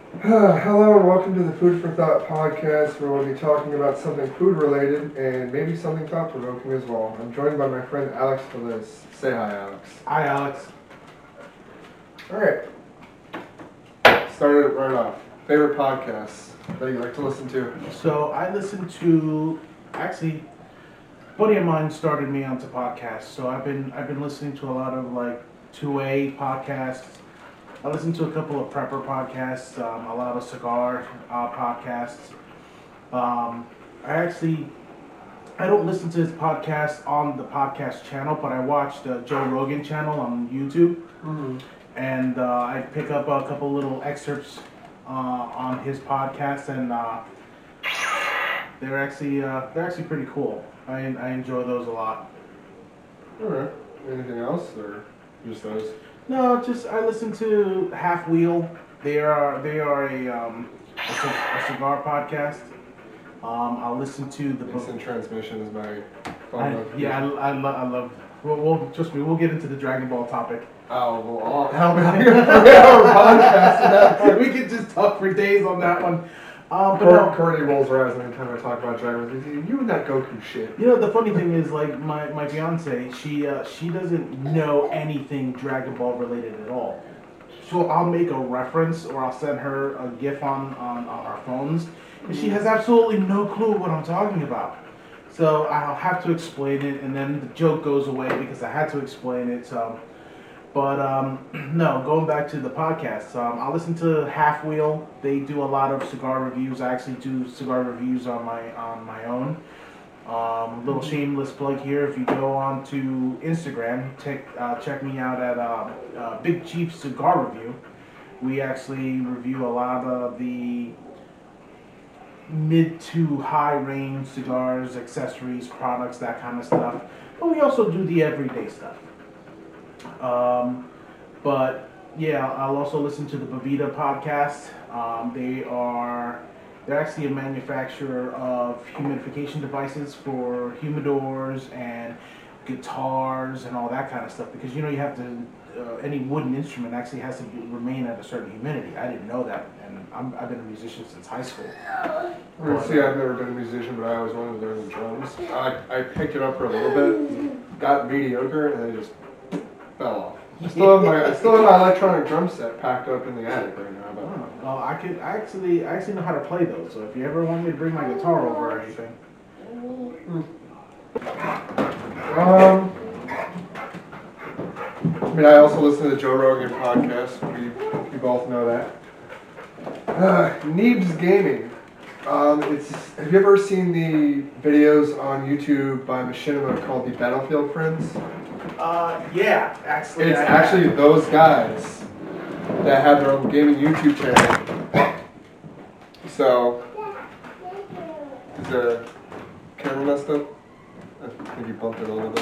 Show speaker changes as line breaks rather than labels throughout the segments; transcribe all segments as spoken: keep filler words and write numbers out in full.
Hello and welcome to the Food for Thought podcast, where we'll be talking about something food related and maybe something thought provoking as well. I'm joined by my friend Alex Feliz. Say hi, Alex.
Hi, Alex.
Alright. Started it right off. Favorite podcasts that you like to listen to?
So I listen to actually a buddy of mine started me onto podcasts. So I've been I've been listening to a lot of like two A podcasts. I listen to a couple of prepper podcasts, um, a lot of cigar uh, podcasts. Um, I actually I don't listen to his podcast on the podcast channel, but I watch the Joe Rogan channel on YouTube,
Mm-hmm.
and uh, I pick up a couple little excerpts uh, on his podcast, and uh, they're actually uh, they're actually pretty cool. I I enjoy those a lot.
Alright. Anything else or just those?
No, just I listen to Half Wheel. They are they are a um, a, c- a cigar podcast. Um, I'll listen to the
Instant Transmission is my phone
I,
notification.
yeah, I, I, lo- I love. We'll, we'll trust me. We'll get into the Dragon Ball topic.
Oh, well, I'll help me out our podcast and that.
We could just talk for days on that one. Um, but
Cor-
no,
Cordy rolls her eyes anytime I talk about Dragon Ball. You and that Goku shit.
you know the funny thing is, like my my fiance, she uh, she doesn't know anything Dragon Ball related at all. So I'll make a reference or I'll send her a GIF on on, on our phones, and she has absolutely no clue what I'm talking about. So I'll have to explain it, and then the joke goes away because I had to explain it. So, but um, no, going back to the podcast, um, I listen to Half Wheel. They do a lot of cigar reviews. I actually do cigar reviews on my on my own. Um, little shameless plug here. If you go on to Instagram, check uh, check me out at uh, uh, Big Chief Cigar Review. We actually review a lot of the mid to high range cigars, accessories, products, that kind of stuff. But we also do the everyday stuff. Um, but yeah, I'll also listen to the Bavita podcast. Um, they are they're actually a manufacturer of humidification devices for humidors and guitars and all that kind of stuff. Because you know you have to uh, any wooden instrument actually has to be, remain at a certain humidity. I didn't know that, and I'm, I've been a musician since high school.
Well, see, I've never been a musician, but I always wanted to learn the drums. I, I picked it up for a little bit, got mediocre, and then just fell off. I still have my I still have my electronic drum set packed up in the attic right now. But
Oh, well, I could I actually I actually know how to play those. So if you ever want me to bring my guitar over or anything,
um, I mean, I also listen to the Joe Rogan podcast. We we both know that. Uh, Neebs Gaming. Um, it's have you ever seen the videos on YouTube by Machinima called the Battlefield Friends?
uh, yeah, actually,
It's
I
actually those guys that have their own gaming YouTube channel. So, is the camera messed up? I think you bumped it a little bit.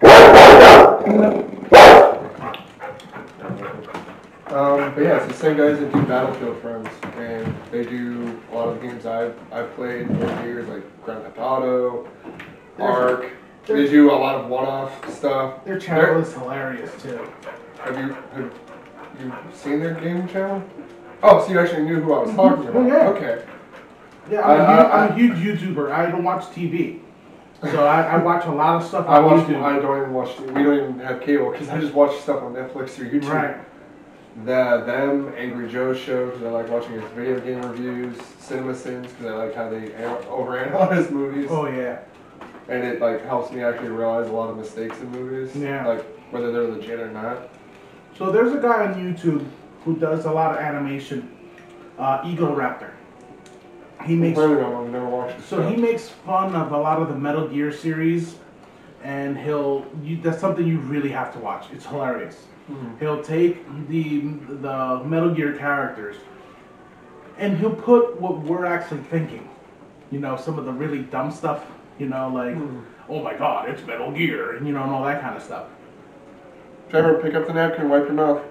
Um, but yeah, it's the same guys that do Battlefield Friends, and they do a lot of the games I've, I've played over the years, like Grand Theft Auto, Ark. They do a lot of one-off stuff.
Their channel
They're-
is hilarious too.
Have you have you seen their gaming channel? Oh, so you actually knew who I was talking about.
Oh, yeah.
Okay.
Yeah, I'm, a
I-
huge,
I-
I'm a huge YouTuber. I don't watch T V, so I, I watch a lot of stuff
I
on
watch.
YouTube.
I don't even watch. We don't even have cable because I just watch stuff on Netflix or YouTube.
Right.
The them Angry Joe's show because I like watching his video game reviews. Cinema Sins because I like how they an- overanalyze movies.
Oh yeah.
And it like helps me actually realize a lot of mistakes in movies.
Yeah.
Like whether they're legit or not.
So there's a guy on YouTube who does a lot of animation, uh, Eagle Raptor. He makes
Really don't. I've never watched it.
so he makes fun of a lot of the Metal Gear series, and he'll you, that's something you really have to watch. It's hilarious.
Mhm.
He'll take the the Metal Gear characters, and he'll put what we're actually thinking. You know, some of the really dumb stuff. You know, like,
Mhm.
oh my God, it's Metal Gear, and you know, and all that kind of stuff.
Trevor, pick up the napkin, wipe your mouth.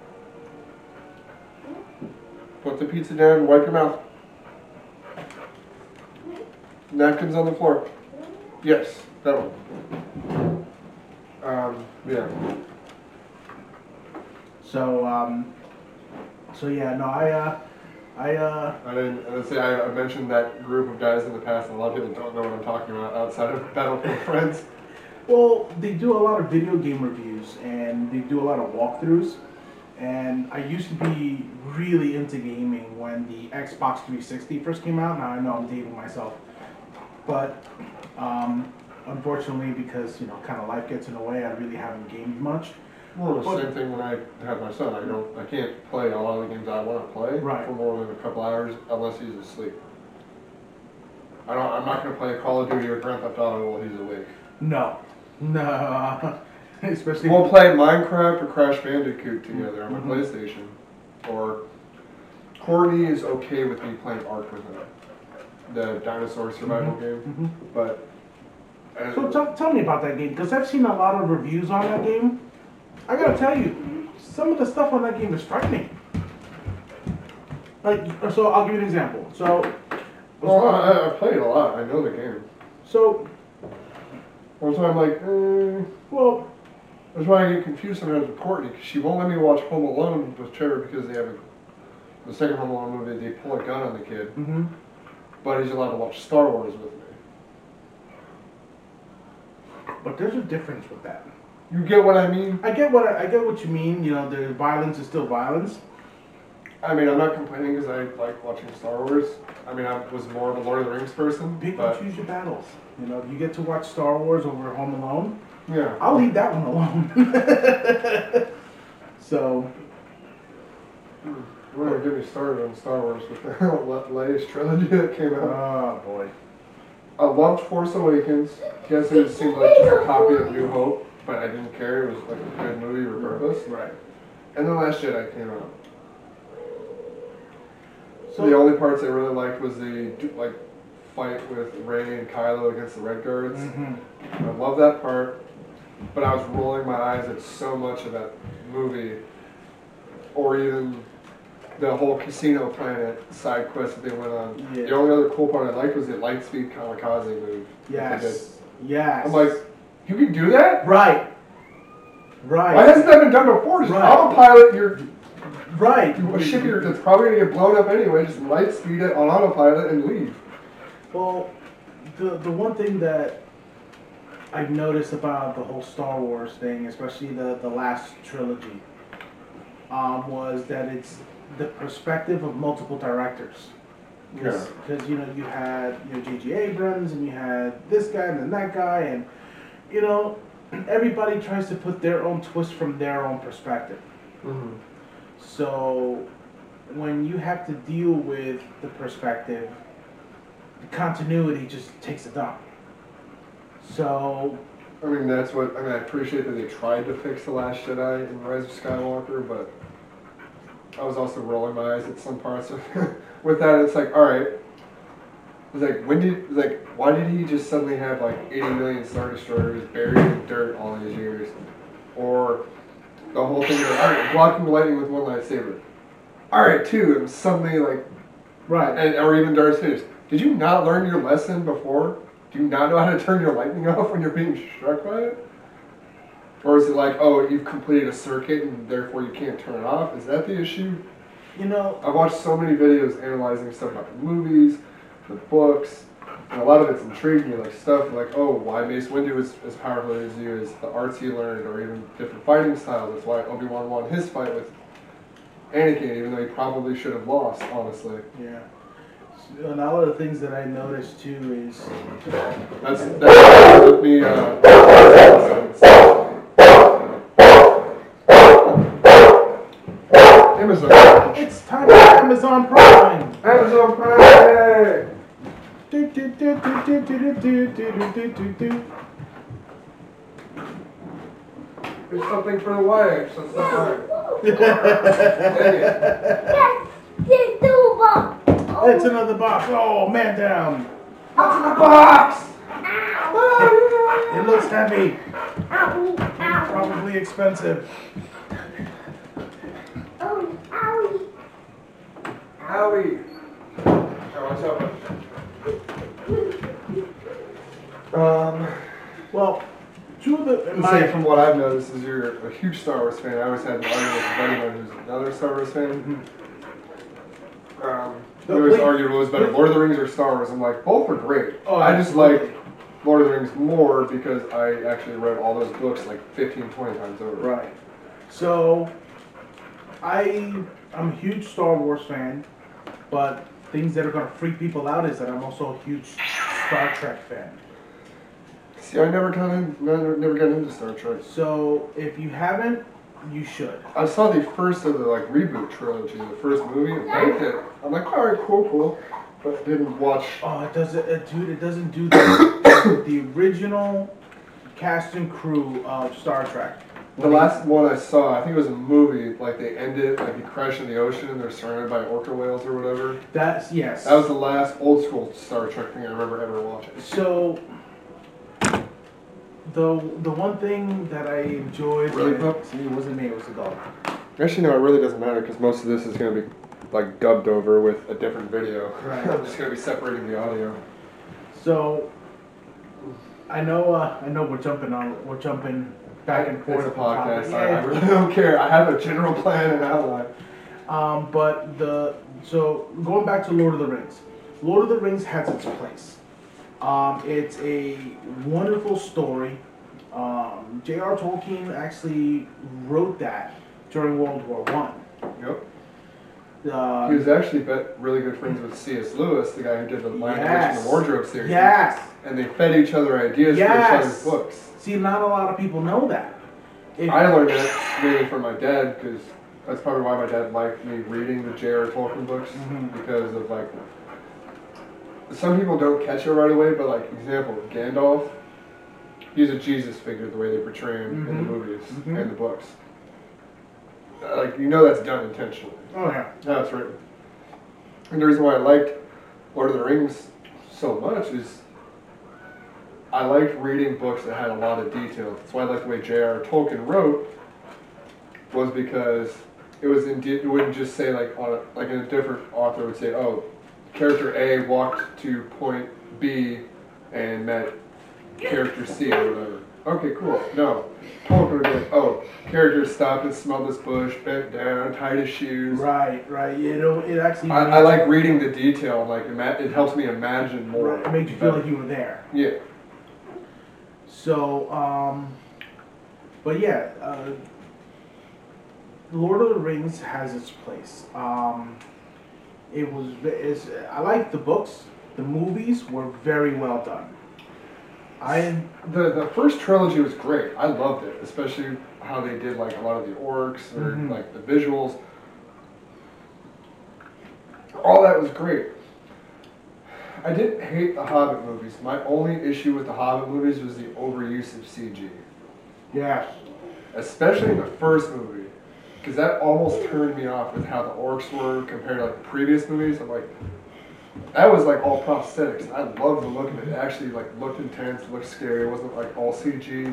Put the pizza down, wipe your mouth. Napkins on the floor. Yes, that one. Um, yeah.
So, um, so yeah, no, I, uh, I uh.
I didn't. Let's say I, I mentioned that group of guys in the past, and a lot of people don't know what I'm talking about outside of Battlefield Friends.
Well, they do a lot of video game reviews, and they do a lot of walkthroughs. And I used to be really into gaming when the Xbox three sixty first came out. Now I know I'm dating myself, but um, unfortunately, because you know, kind of life gets in the way, I really haven't gamed much.
Well, the
But-
same thing when I have my son. I don't. I can't play a lot of the games I want to play
Right.
for more than a couple hours unless he's asleep. I don't. I'm not going to play Call of Duty or Grand Theft Auto while he's awake.
No, no, especially.
We'll play Minecraft or Crash Bandicoot together on my
Mhm.
PlayStation. Or Courtney is okay with me playing Ark with her, the dinosaur survival
Mhm.
game.
Mhm.
But uh,
So t- tell me about that game, because I've seen a lot of reviews on that game. I gotta tell you, some of the stuff on that game is frightening. Like, so I'll give you an example. So,
well, I, I played a lot. I know the game.
so,
One time, I'm like, eh.
well,
That's why I get confused sometimes with Courtney, because she won't let me watch Home Alone with Trevor because they have a, the second Home Alone movie, they pull a gun on the kid,
mm-hmm.
but he's allowed to watch Star Wars with me.
But there's a difference with that.
You get what I mean?
I get what I, I get what you mean. You know, the violence is still violence.
I mean, I'm not complaining because I like watching Star Wars. I mean, I was more of a Lord of the Rings person,
Pick and
but
choose your battles. You know, if you get to watch Star Wars over Home Alone,
yeah.
I'll leave that one alone. So,
You want to get me started on Star Wars with the latest trilogy that came out.
oh boy.
I loved Force Awakens. Guess it seemed like just a copy of New Hope, but I didn't care. It was like a good movie regardless.
Right.
And The Last Jedi came out.
So
The only parts I really liked was the like fight with Rey and Kylo against the Red Guards.
Mhm.
I love that part, but I was rolling my eyes at so much of that movie, or even the whole Casino Planet side quest that they went on.
Yeah.
The only other cool part I liked was the Lightspeed Kamikaze move. that they did.
Yes. Yes.
I'm like, you can do that?
right. Right.
Why hasn't that been done before? Just
Right.
autopilot your
right.
a ship here that's probably gonna get blown up anyway. Just light speed it on autopilot and leave.
Well, the the one thing that I've noticed about the whole Star Wars thing, especially the, the last trilogy, um, was that it's the perspective of multiple directors.
Yeah.
Because, you know, you had, you know, J J Abrams, and you had this guy and then that guy, and, you know, everybody tries to put their own twist from their own perspective.
Mm-hmm.
So, when you have to deal with the perspective, the continuity just takes a dump. So,
I mean, that's what, I mean, I appreciate that they tried to fix The Last Jedi in Rise of Skywalker, but I was also rolling my eyes at some parts of with that. It's like, alright, it's like, when did, it's like, why did he just suddenly have like eighty million Star Destroyers buried in dirt all these years? Or the whole thing of, alright, blocking the lightning with one lightsaber. Alright, two, and suddenly like,
right.
and, or even Darth Vader. Did you not learn your lesson before? Do you not know how to turn your lightning off when you're being struck by it? Or is it like, oh, you've completed a circuit and therefore you can't turn it off? Is that the issue?
You know,
I've watched so many videos analyzing stuff about the movies, the books, and a lot of it's intrigued me, like stuff like, oh, why Mace Windu is as powerful as he is, the arts he learned, or even different fighting styles. That's why Obi-Wan won his fight with Anakin, even though he probably should have lost, honestly.
yeah. So, and all of the things that I noticed too is
That's that's with me. Uh, Amazon.
it's time for Amazon Prime.
Amazon Prime.
Do, do, do, do, do, do, do, do, do, do, do.
There's something for the wife. So it's
Yes, the box.
It's another box. Oh, man down.
What's in the box?
It looks heavy.
Owie, owie,
Probably expensive.
oh, owie.
Howie. Oh, what's up? Um,
Well, two of the in
let's say
my
from what I've noticed is you're a huge Star Wars fan. I always had an argument with a buddy of mine who's another Star Wars fan. Um, We always argued what was better, Lord of the Rings or Star Wars. I'm like, both are great.
Oh,
I just
absolutely.
like Lord of the Rings more because I actually read all those books like fifteen, twenty times over.
Right. So, I I'm a huge Star Wars fan, but things that are gonna freak people out is that I'm also a huge Star Trek fan.
See, I never got in, never, never got into Star Trek.
So if you haven't, you should.
I saw the first of the like reboot trilogy, the first movie, and liked it. I'm like, all right, cool, cool, but didn't watch.
Oh, it doesn't, uh, dude. It doesn't do the the original cast and crew of Star Trek.
The last one I saw, I think it was a movie. Like they ended, like he crashed in the ocean, and they're surrounded by orca whales or whatever.
That's yes.
That was the last old school Star Trek thing I remember ever watching.
So. The the one thing that I enjoyed.
Really,
was-
Pup?
See, it wasn't me. It was the dog.
Actually, no, it really doesn't matter because most of this is going to be like dubbed over with a different video.
Right.
I'm just going to be separating the audio.
So, I know, uh, I know we're jumping on, we're jumping back and forth.
It's a
on topic.
podcast. I, I really don't care. I have a general plan and outline.
Um, but the so going back to Lord of the Rings, Lord of the Rings has its place. Um, it's a wonderful story. Um, J R Tolkien actually wrote that during World War One.
Yep.
Uh,
He was actually bet really good friends with C S. Lewis, the guy who did the Lion, the Witch, and
Yes.
the Wardrobe series.
yes.
And they fed each other ideas for each
Yes.
other's books.
See, not a lot of people know that. If,
I learned it mainly from my dad because that's probably why my dad liked me reading the J R Tolkien books
Mhm.
because of like some people don't catch it right away, but like example Gandalf, he's a Jesus figure the way they portray him in the
Mhm.
movies
Mhm.
and the books. Uh, Like you know that's done intentionally.
oh yeah.
How it's written. And the reason why I liked Lord of the Rings so much is I liked reading books that had a lot of detail. That's why I liked the way J R Tolkien wrote, was because it was in de- it wouldn't just say like on a, like in a different author would say, oh, character A walked to point B and met character C or whatever. Okay, cool. No. Tolkien would be like, oh, character stopped and smelled this bush, bent down, tied his shoes.
Right, right. You know, it actually.
I, I like reading the detail. Like ima- it helps me imagine more.
Right, it makes you feel like you were there.
Yeah.
So, um, but yeah, uh, Lord of the Rings has its place. Um, it was, it's, I like the books. The movies were very well done. I
The the first trilogy was great. I loved it, especially how they did like a lot of the orcs or
Mhm.
like the visuals. All that was great. I didn't hate the Hobbit movies. My only issue with the Hobbit movies was the overuse of C G,
yeah,
especially in the first movie, because that almost turned me off with how the orcs were compared to like the previous movies. I'm like, that was like all prosthetics. I loved the look of it. It actually like looked intense, looked scary. It wasn't like all C G.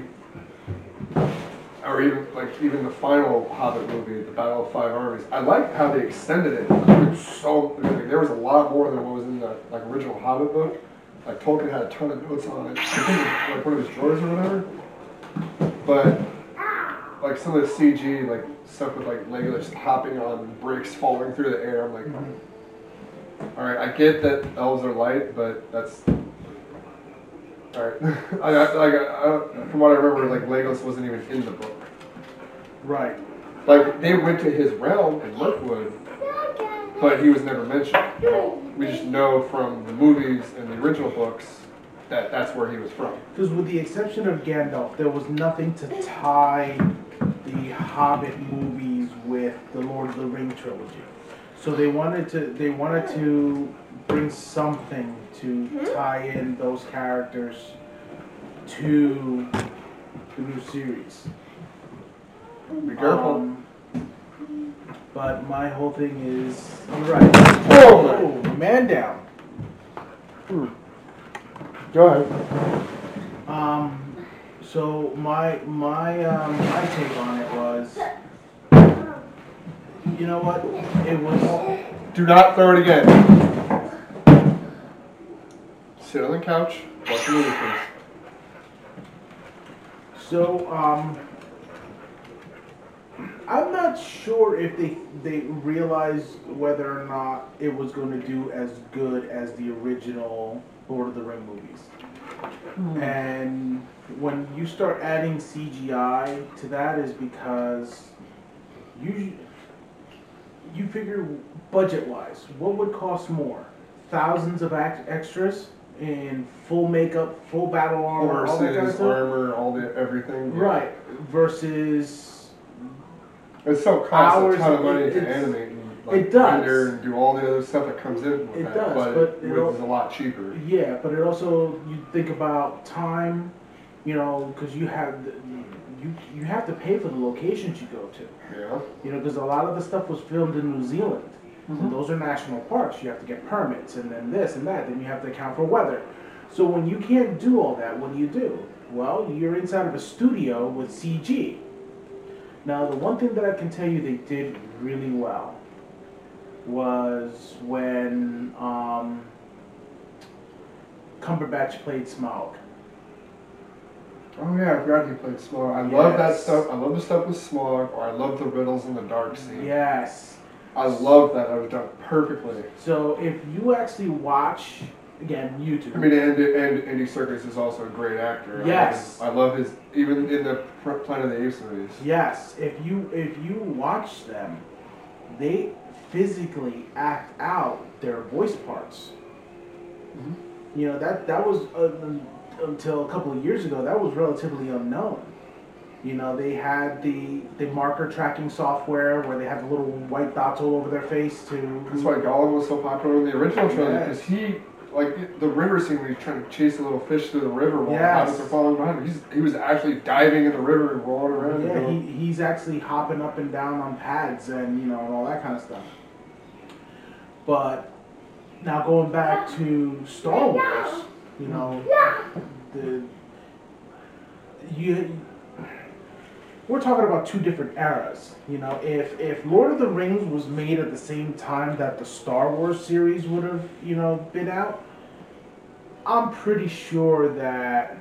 Or even like even the final Hobbit movie, the Battle of Five Armies. I liked how they extended it. It was so like, there was a lot more than what was in the like original Hobbit book. Like Tolkien had a ton of notes on it. I think it was like one of his drawers or whatever. But like some of the C G, like stuff with like Legolas hopping on bricks, falling through the air. I'm like, all right, I get that elves are light, but that's all right. I, I, like, I, I, from what I remember, like Legolas wasn't even in the book.
right.
Like they went to his realm in Mirkwood, but he was never mentioned. We just know from the movies and the original books that that's where he was from.
Because with the exception of Gandalf, there was nothing to tie the Hobbit movies with the Lord of the Ring trilogy. So they wanted to they wanted to bring something to tie in those characters to the new series.
Be careful.
Um, but my whole thing is you're right.
Oh,
Oh, man down.
Go ahead.
Um, so my my um, my take on it was, you know what? It was
Do not throw it again. Sit on the couch. Watch the movie, please.
so um, I'm not sure if they they realized whether or not it was going to do as good as the original Lord of the Ring movies.
Hmm.
And when you start adding C G I to that, is because you you figure budget wise, what would cost more? Thousands of act- extras in full makeup, full battle armor, all that kind of
Horses,
stuff.
armor, all the everything. Yeah.
Right. Versus
It still costs
Hours,
a ton of money
it-
to
it's-
animate and like,
it does.
render and do all the other stuff that comes in with
It
that.
does,
but,
but
it,
it
which
al-
is a lot cheaper.
yeah, but it also you think about time, you know, because you have the, you you have to pay for the locations you go to.
Yeah.
You know, because a lot of the stuff was filmed in New Zealand.
Mhm.
And those are national parks. You have to get permits, and then this and that. Then you have to account for weather. So when you can't do all that, what do you do? Well, you're inside of a studio with C G. Now, the one thing that I can tell you they did really well was when um, Cumberbatch played Smaug.
Oh yeah, I forgot he played Smog. I love that
Yes.
stuff. I love the stuff with Smog. Or I love the riddles in the dark scene.
Yes.
I love that. That was done perfectly.
So if you actually watch, again, YouTube.
I mean, and, and Andy Serkis is also a great actor.
Yes.
I love his, I love his even in the Planet of the Apes movies.
Yes, if you if you watch them, they physically act out their voice parts.
Mhm.
You know that that was uh, until a couple of years ago. That was relatively unknown. You know, they had the the marker tracking software where they had the little white dots all over their face to.
That's why Gollum was so popular in the original trilogy,
Yes.
because he, like the river scene where he's trying to chase a little fish through the river while the
Yes.
hobbits are following behind him. He's, he was actually diving in the river and rolling around. and
Yeah,
going-
he, he's actually hopping up and down on pads and you know and all that kind of stuff. But now going back to Star Wars, you know, the you we're talking about two different eras. You know, if if Lord of the Rings was made at the same time that the Star Wars series would have you know been out, I'm pretty sure that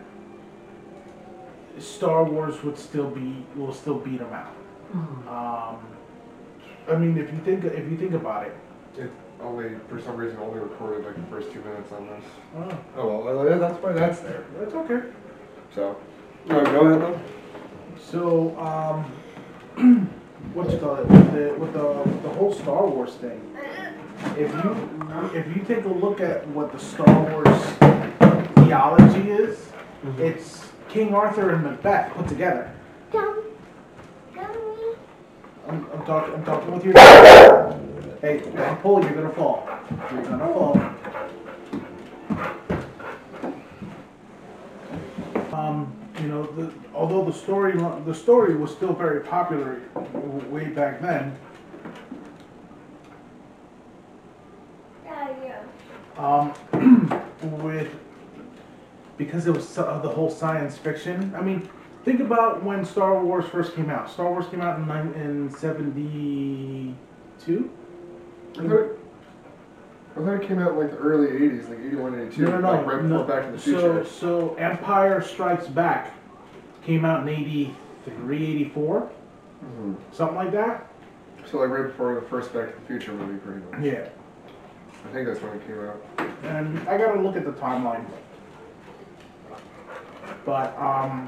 Star Wars would still be will still beat them out.
Hmm.
Um, I mean, if you think if you think about it,
It only, for some reason, only recorded like the first two minutes on this.
oh,
Oh well, yeah, that's why that's there.
that's okay.
So, uh, go ahead though.
So, um, what you call it with the with the with the whole Star Wars thing? If you if you take a look at what the Star Wars theology is, it's King Arthur and Macbeth put together.
Come, come.
I'm, I'm talking. I'm talking with your. Hey, don't pull. You're gonna fall. You're gonna fall. Um, you know, the, although the story the story was still very popular w- way back then.
Yeah, yeah.
Um, with because it was so- the whole science fiction. I mean, think about when Star Wars first came out. Star Wars came out in nine, in seventy-two.
I thought, it, I thought it came out in like the early eighties, like eighty-one, eighty-two,
No, no, no.
like right
no.
before Back to the
So,
Future.
so Empire Strikes Back came out in eighty-three, eighty-four,
Mhm.
something like that.
So like right before the first Back to the Future movie, pretty much.
Yeah.
I think that's when it came out.
And I gotta look at the timeline. But, um,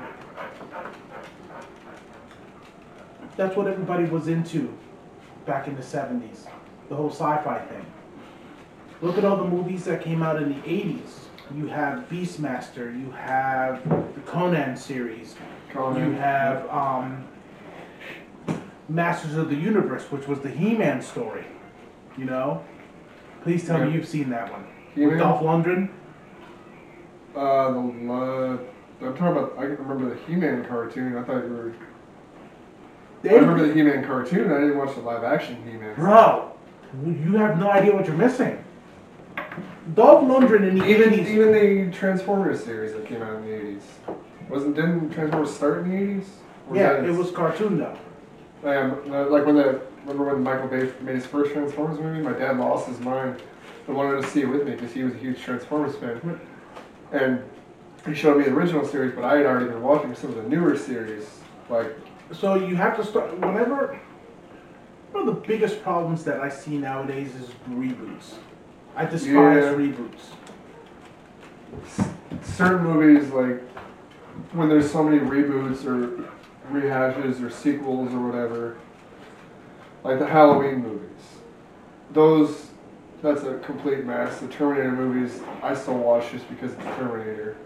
that's what everybody was into back in the seventies. The whole sci-fi thing. Look at all the movies that came out in the eighties. You have Beastmaster, you have the Conan series,
Conan.
you have um, Masters of the Universe, which was the He-Man story. You know? Please tell
Yeah.
me you've seen that one.
He-Man?
With Dolph Lundgren?
Uh, the, uh, I'm talking about, I remember the He-Man cartoon. I thought you were, I remember the He-Man cartoon. I didn't watch the live action He-Man.
Bro, you have no idea what you're missing. Dolph Lundgren in the
Even
eighties.
even the Transformers series that came out in the eighties. Wasn't, didn't Transformers start in the eighties?
Yeah, it was cartoon though.
Um, uh, like when the, remember when Michael Bay made his first Transformers movie? My dad lost his mind and wanted to see it with me because he was a huge Transformers fan. And he showed me the original series, but I had already been watching some of the newer series, like
So you have to start whenever. One of the biggest problems that I see nowadays is reboots. I despise
Yeah.
reboots.
S- certain movies, like when there's so many reboots or rehashes or sequels or whatever, like the Halloween movies, those, that's a complete mess. The Terminator movies, I still watch just because it's Terminator.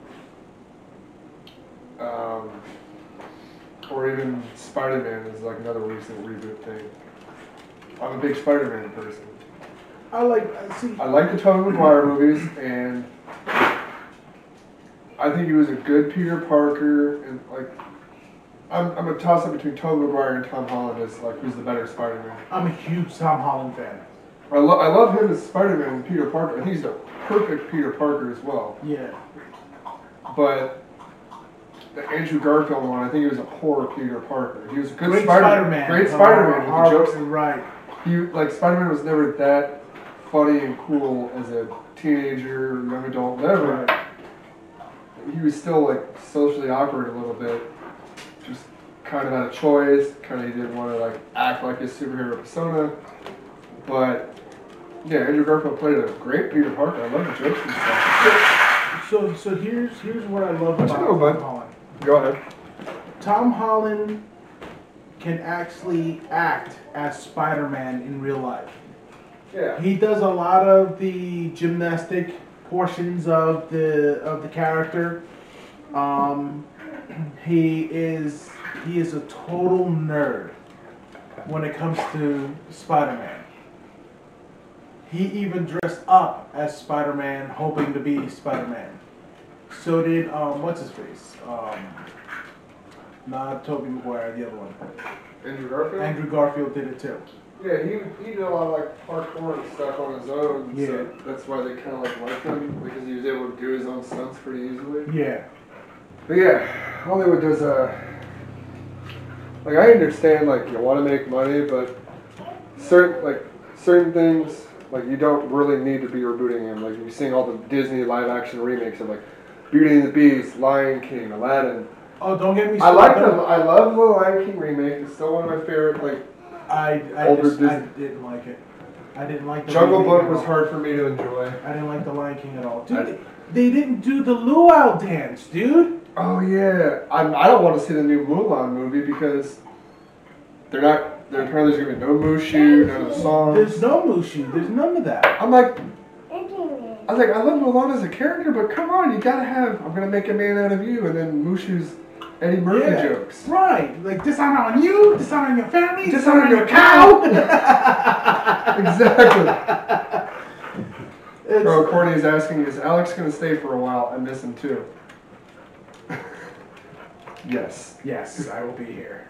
Um, or even Spider-Man is like another recent reboot thing. I'm a big Spider-Man person.
I like I see.
I like the Tobey Maguire movies, and I think he was a good Peter Parker, and like, I'm I'm a toss up between Tobey Maguire and Tom Holland as like who's the better Spider-Man.
I'm a huge Tom Holland fan.
I love I love him as Spider-Man and Peter Parker. I think he's a perfect Peter Parker as well.
Yeah.
But the Andrew Garfield one, I think he was a poor Peter Parker. He was a good
Great
Spider-
Spider-Man.
Great Spider-Man.
Uh,
with the jokes.
right.
He like Spider-Man was never that funny and cool as a teenager, young adult, whatever.
Right.
He was still like socially awkward a little bit. Just kind of had a choice. Kind of he didn't want to like act like his superhero persona. But yeah, Andrew Garfield played a great Peter Parker. I love the jokes and stuff.
So so here's here's what I love
What
about
you know, bud?
Tom Holland.
Go ahead.
Tom Holland can actually act as Spider-Man in real life.
Yeah.
He does a lot of the gymnastic portions of the of the character. Um, he is he is a total nerd when it comes to Spider-Man. He even dressed up as Spider-Man, hoping to be Spider-Man. So did um, what's his face? Um, not Tobey Maguire, the other one.
Andrew Garfield?
Andrew Garfield did it too.
Yeah, he, he did a lot of like parkour and stuff on his own.
Yeah.
So that's why they kind of like liked him, because he was able to do his own stunts pretty easily.
Yeah.
But yeah, Hollywood does a. Like I understand, like you want to make money, but certain like certain things, like you don't really need to be rebooting them. Like you're seeing all the Disney live action remakes of like Beauty and the Beast, Lion King, Aladdin.
Oh, don't get me
I like
started.
the I love the Lion King remake. It's still one of my favorite. Like
I I,
Older
just, I
Disney-
didn't like it. I didn't like the
Jungle
remake
Book
at
was
all.
hard for me to enjoy.
I didn't like the Lion King at all, dude.
I-
they, they didn't do the luau dance, dude.
Oh yeah, I'm, I don't want to see the new Mulan movie because they're not. They're apparently there's gonna be no Mushu, none of the songs.
There's no Mushu. There's none of that.
I'm like, I was like, I love Mulan as a character, but come on, you gotta have. I'm gonna make a man out of you, and then Mushu's Eddie Murphy
Yeah.
jokes.
Right, like dishonor on you, dishonor on your family,
Dishonor
dishonor on
your
your cow.
Exactly.
It's-
Bro, Courtney's asking, is Alex gonna stay for a while? I miss him too. Yes.
Yes, I will be here.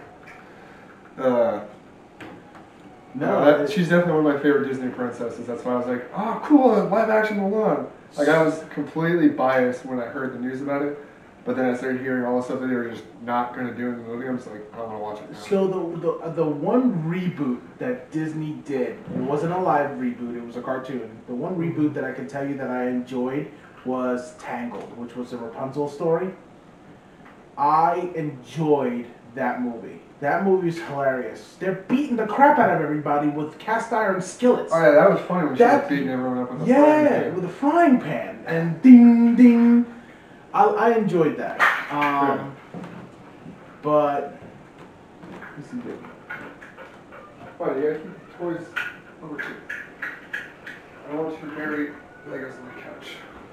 Uh,
No,
no, that,
it-
she's definitely one of my favorite Disney princesses. That's why I was like, oh, cool, a live action Mulan. Like, I was completely biased when I heard the news about it, but then I started hearing all the stuff that they were just not going to do in the movie. I'm just like, I don't want to watch it now.
So the, the the one reboot that Disney did, it wasn't a live reboot, it was a cartoon. The one reboot that I can tell you that I enjoyed was Tangled, which was a Rapunzel story. I enjoyed that movie. That movie's hilarious. They're beating the crap out of everybody with cast iron skillets.
Oh, yeah, that was funny when she
That-
was beating everyone up with a
Yeah,
frying pan.
with a frying pan and ding ding. I, I enjoyed that. Um, but let's see here.
Why, you gotta keep toys over to I don't want you to bury Legos on the couch.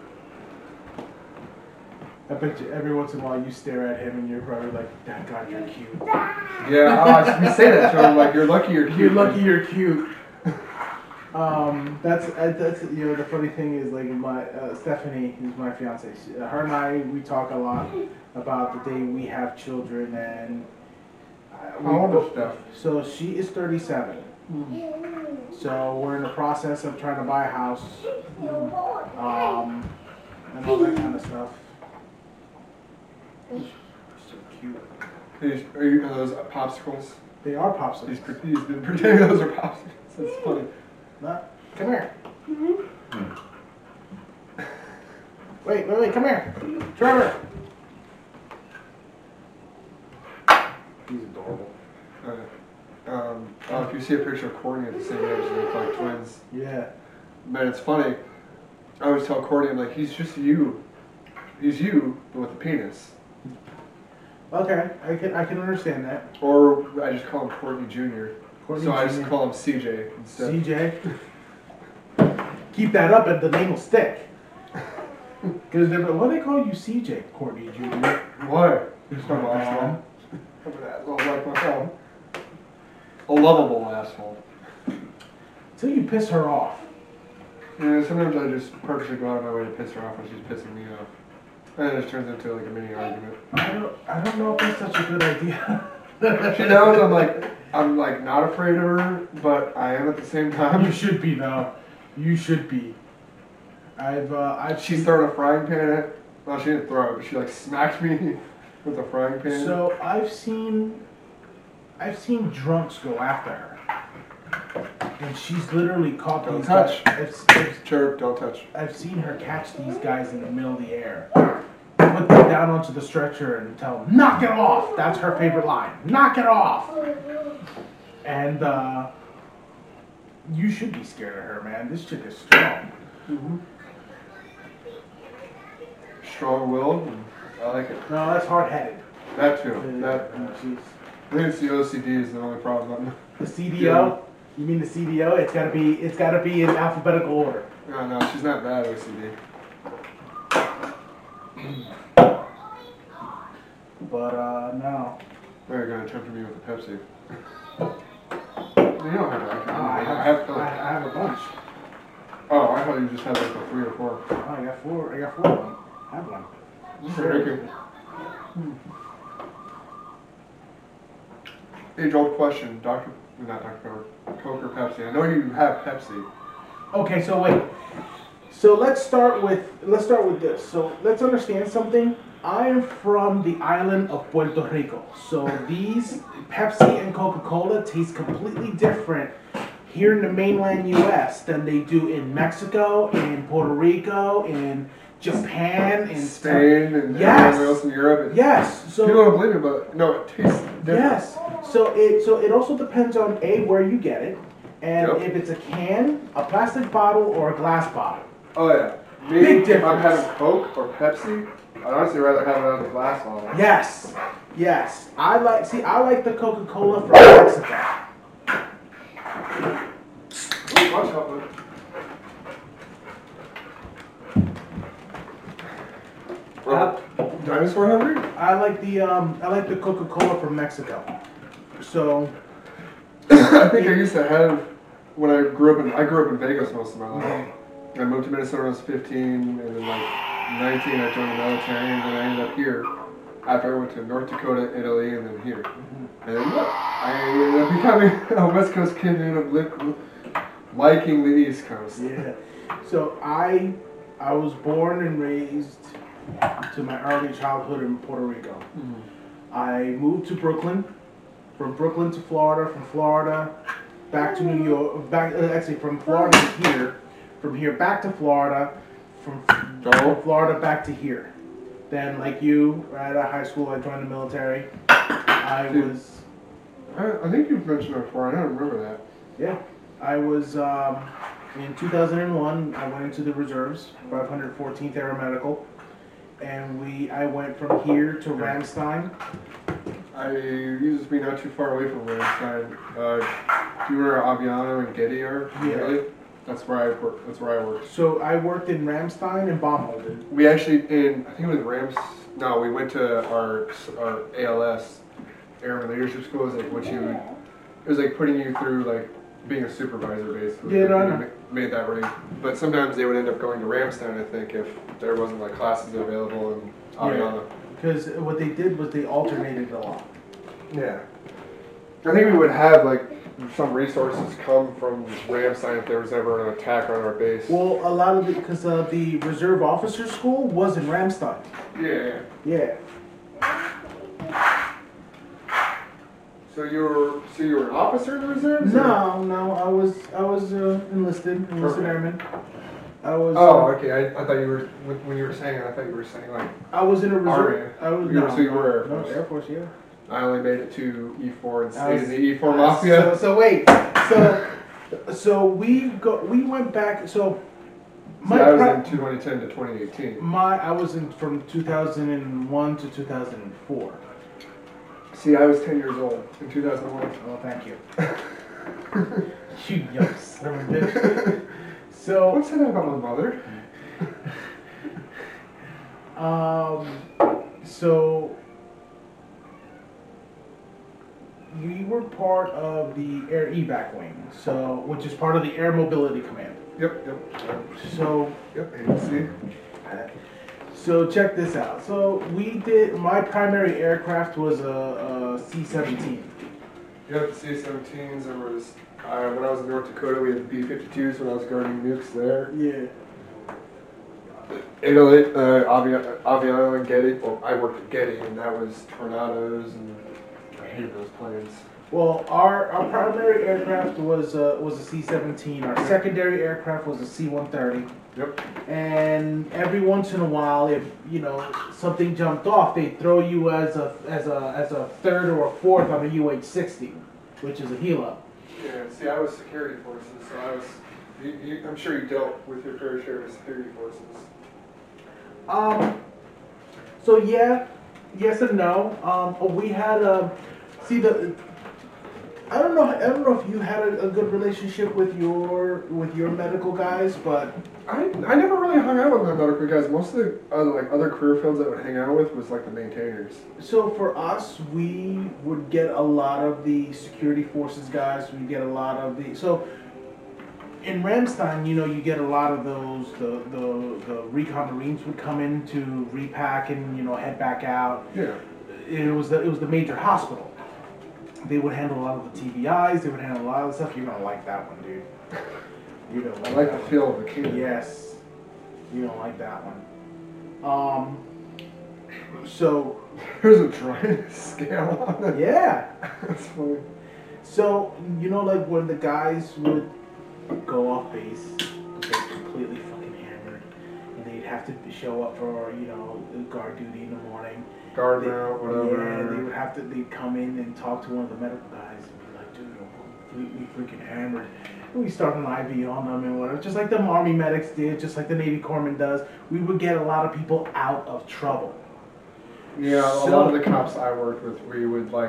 I bet you every once in a while you stare at him and you're probably like, "That God, you're cute.
Yeah, oh, we say that to him, like, you're lucky you're cute.
You're lucky you're cute." Um, that's uh, that's you know the funny thing is like my uh, Stephanie, who's my fiance, she, uh, her and I we talk a lot about the day we have children and. Uh, we
How old
both-
is Steph?
So she is thirty-seven. So we're in the process of trying to buy a house, um, and all that kind of stuff. So cute.
Are you, are you are those popsicles?
They are
He's,
popsicles.
pre- he's been pretending those are popsicles. That's funny.
Not, come here. Wait, wait, wait, come here. Trevor. He's adorable.
Uh, um, uh, if you see a picture of Courtney at the same age, they look like twins.
Yeah.
Man, it's funny. I always tell Courtney, I'm like, he's just you. He's you, but with a penis.
Okay, I can I can understand that.
Or I just call him Courtney Junior
Courtney
so I just
Junior
call him C J instead.
C J. Keep that up and the name will stick. Because what do they call you C J, Courtney Junior?
Why?
It's
my
my
last
mom.
name. I'm an asshole like my mom. A lovable asshole.
Till you piss her off.
Yeah, sometimes I just purposely go out of my way to piss her off when she's pissing me off. And it just turns into like a mini argument.
I don't I don't know if that's such a good idea.
She knows I'm like I'm like not afraid of her, but I am at the same time.
You should be though. You should be. I've uh I've
She's
seen-
throwing a frying pan at. Well, she didn't throw it, but she like smacked me with a frying pan.
So I've seen I've seen drunks go after her. And she's literally caught
Don't
these
touch.
guys. I've, I've,
Chirp, don't touch.
I've seen her catch these guys in the middle of the air. Put them down onto the stretcher and tell them, knock it off! That's her favorite line. Knock it off! And uh you should be scared of her, man. This chick is strong.
Mm-hmm. Strong-willed. I like it.
No, that's hard-headed.
That too. That.
Uh, she's
I think it's the O C D is the only problem.
the C D O. You mean the C D O? It's gotta be. It's gotta be in alphabetical order.
No, no, she's not bad O C D.
But uh, no.
They're gonna tempt me with a Pepsi. You don't have to.
No, I
I
have.
have.
I, I have a bunch.
Oh, I thought you just had like a three or four.
Oh, I got four. I got four of them. I have one.
Drinking. Age old question, Doctor not Doctor Pepper, Coke or Pepsi? I know you have Pepsi.
Okay, so wait. So let's start with let's start with this. So let's understand something. I am from the island of Puerto Rico. So these Pepsi and Coca-Cola taste completely different here in the mainland U S than they do in Mexico, in Puerto Rico, in Japan, in
Spain and
Yes.
everywhere else in Europe. It,
Yes. So
People don't believe me, but no, it tastes different.
yes. So it so it also depends on A, where you get it, and
Yep.
if it's a can, a plastic bottle, or a glass bottle.
Oh yeah. Me,
Big
if I'm
difference.
having Coke or Pepsi, I'd honestly rather have it out of the glass bottle.
Yes. Yes. I like see I like the Coca-Cola from Mexico.
Ooh, watch out, bud. Well, dinosaur hungry?
I like the um I like the Coca-Cola from Mexico. So
I think I used to have when I grew up in I grew up in Vegas most of my life. I moved to Minnesota when I was fifteen, and then like nineteen I joined the military, and then I ended up here after I went to North Dakota, Italy, and then here. And then look, I ended up becoming a West Coast kid and ended up li- liking the East Coast.
yeah. So I I was born and raised to my early childhood in Puerto Rico. I moved to Brooklyn, from Brooklyn to Florida, from Florida back to New York, back uh, actually from Florida to here, from here back to Florida, from, from Florida back to here. Then, like you, right out of high school, I joined the military. I
Dude.
was,
I, I think you've mentioned it before. I don't remember that.
yeah, I was um, in two thousand one. I went into the reserves, five hundred fourteenth Aeromedical, and we. I went from here to Ramstein.
I used to be not too far away from Ramstein. Uh, do you know where Aviano and Getty are? in
Yeah.
Italy? That's where I work. That's where I worked.
So I worked in Ramstein and Baumholden.
We actually in I think it was Rams. No, we went to our our A L S, Airman Leadership School. It was like what you. It was like putting you through like being a supervisor basically.
Yeah, no, I
You
know.
ma- Made that right. But sometimes they would end up going to Ramstein. I think if there wasn't like classes available in Aviano.
Because what they did was they alternated a lot.
Yeah. I think we would have like some resources come from Ramstein if there was ever an attack on our base.
Well, a lot of the, because uh, the reserve officer school was in Ramstein.
Yeah.
Yeah.
So you were so you were an officer in the reserves? or-
No, no, I was I was uh, enlisted, enlisted
Okay.
airman. I was.
Oh,
uh,
okay. I, I thought you were when when you were saying it, I thought you were saying like
I was in a reserve.
Army.
I was
You were-
no,
so you were Air
no,
Force.
Air Force, yeah.
I only made it to E four and
I
stayed
was-
in the E four
uh,
Mafia.
So, so wait, so so we go we went back. So
See, I was
pri-
in twenty ten to twenty eighteen.
my I was in from two thousand one to two thousand four.
See, I was ten years old in two thousand one.
Oh, thank you. You young son of a bitch. So
What's that about my mother?
Um, so we were part of the Air Evac Wing, so which is part of the Air Mobility Command.
Yep, yep, yep.
So,
Yep, A C.
so check this out. So we did. My primary aircraft was a, a C seventeen.
Yep, C seventeens. There was, uh, when I was in North Dakota, we had B fifty-twos when I was guarding nukes there.
Yeah.
Italy, uh, Avia- Aviano and Getty. Well, I worked at Getty, and that was Tornadoes, and I hated those planes.
Well, our, our primary aircraft was uh, was a C seventeen. Our secondary aircraft was a C one thirty.
Yep.
And every once in a while, if you know something jumped off, they throw you as a as a as a third or a fourth on a U H sixty, which is a helo.
Yeah, see, I was security forces, so I was. You, you, I'm sure you dealt with your fair share of security forces.
Um. So yeah, yes and no. Um. We had a see the. I don't know. I don't know if you had a, a good relationship with your with your medical guys, but
I, I never really hung out with my medical guys. Most of the other, like other career fields I would hang out with was like the maintainers.
so for us, we would get a lot of the security forces guys. We get a lot of the so. In Ramstein, you know, you get a lot of those. The, the the recon Marines would come in to repack and you know head back out.
Yeah.
It was the it was the major hospital. They would handle a lot of the T B Is. They would handle a lot of the stuff. You're gonna like that one, dude. You don't
I
like
like
that
the
one.
feel of the cannon.
Yes. You don't like that one. Um. So
There's a dryness scale on it.
yeah.
That's funny.
So you know, like when the guys would go off base, get completely fucking hammered, and they'd have to show up for you know guard duty in the morning.
Guard
They-
mount,
Yeah,
whatever.
they would have to. They'd come in and talk to one of the medical guys and be like, "Dude, I'm completely freaking hammered." And we start an I V on them and whatever, just like the Army medics did, just like the Navy corpsman does. We would get a lot of people out of trouble.
Yeah, a
So-
lot of the cops I worked with, we would like.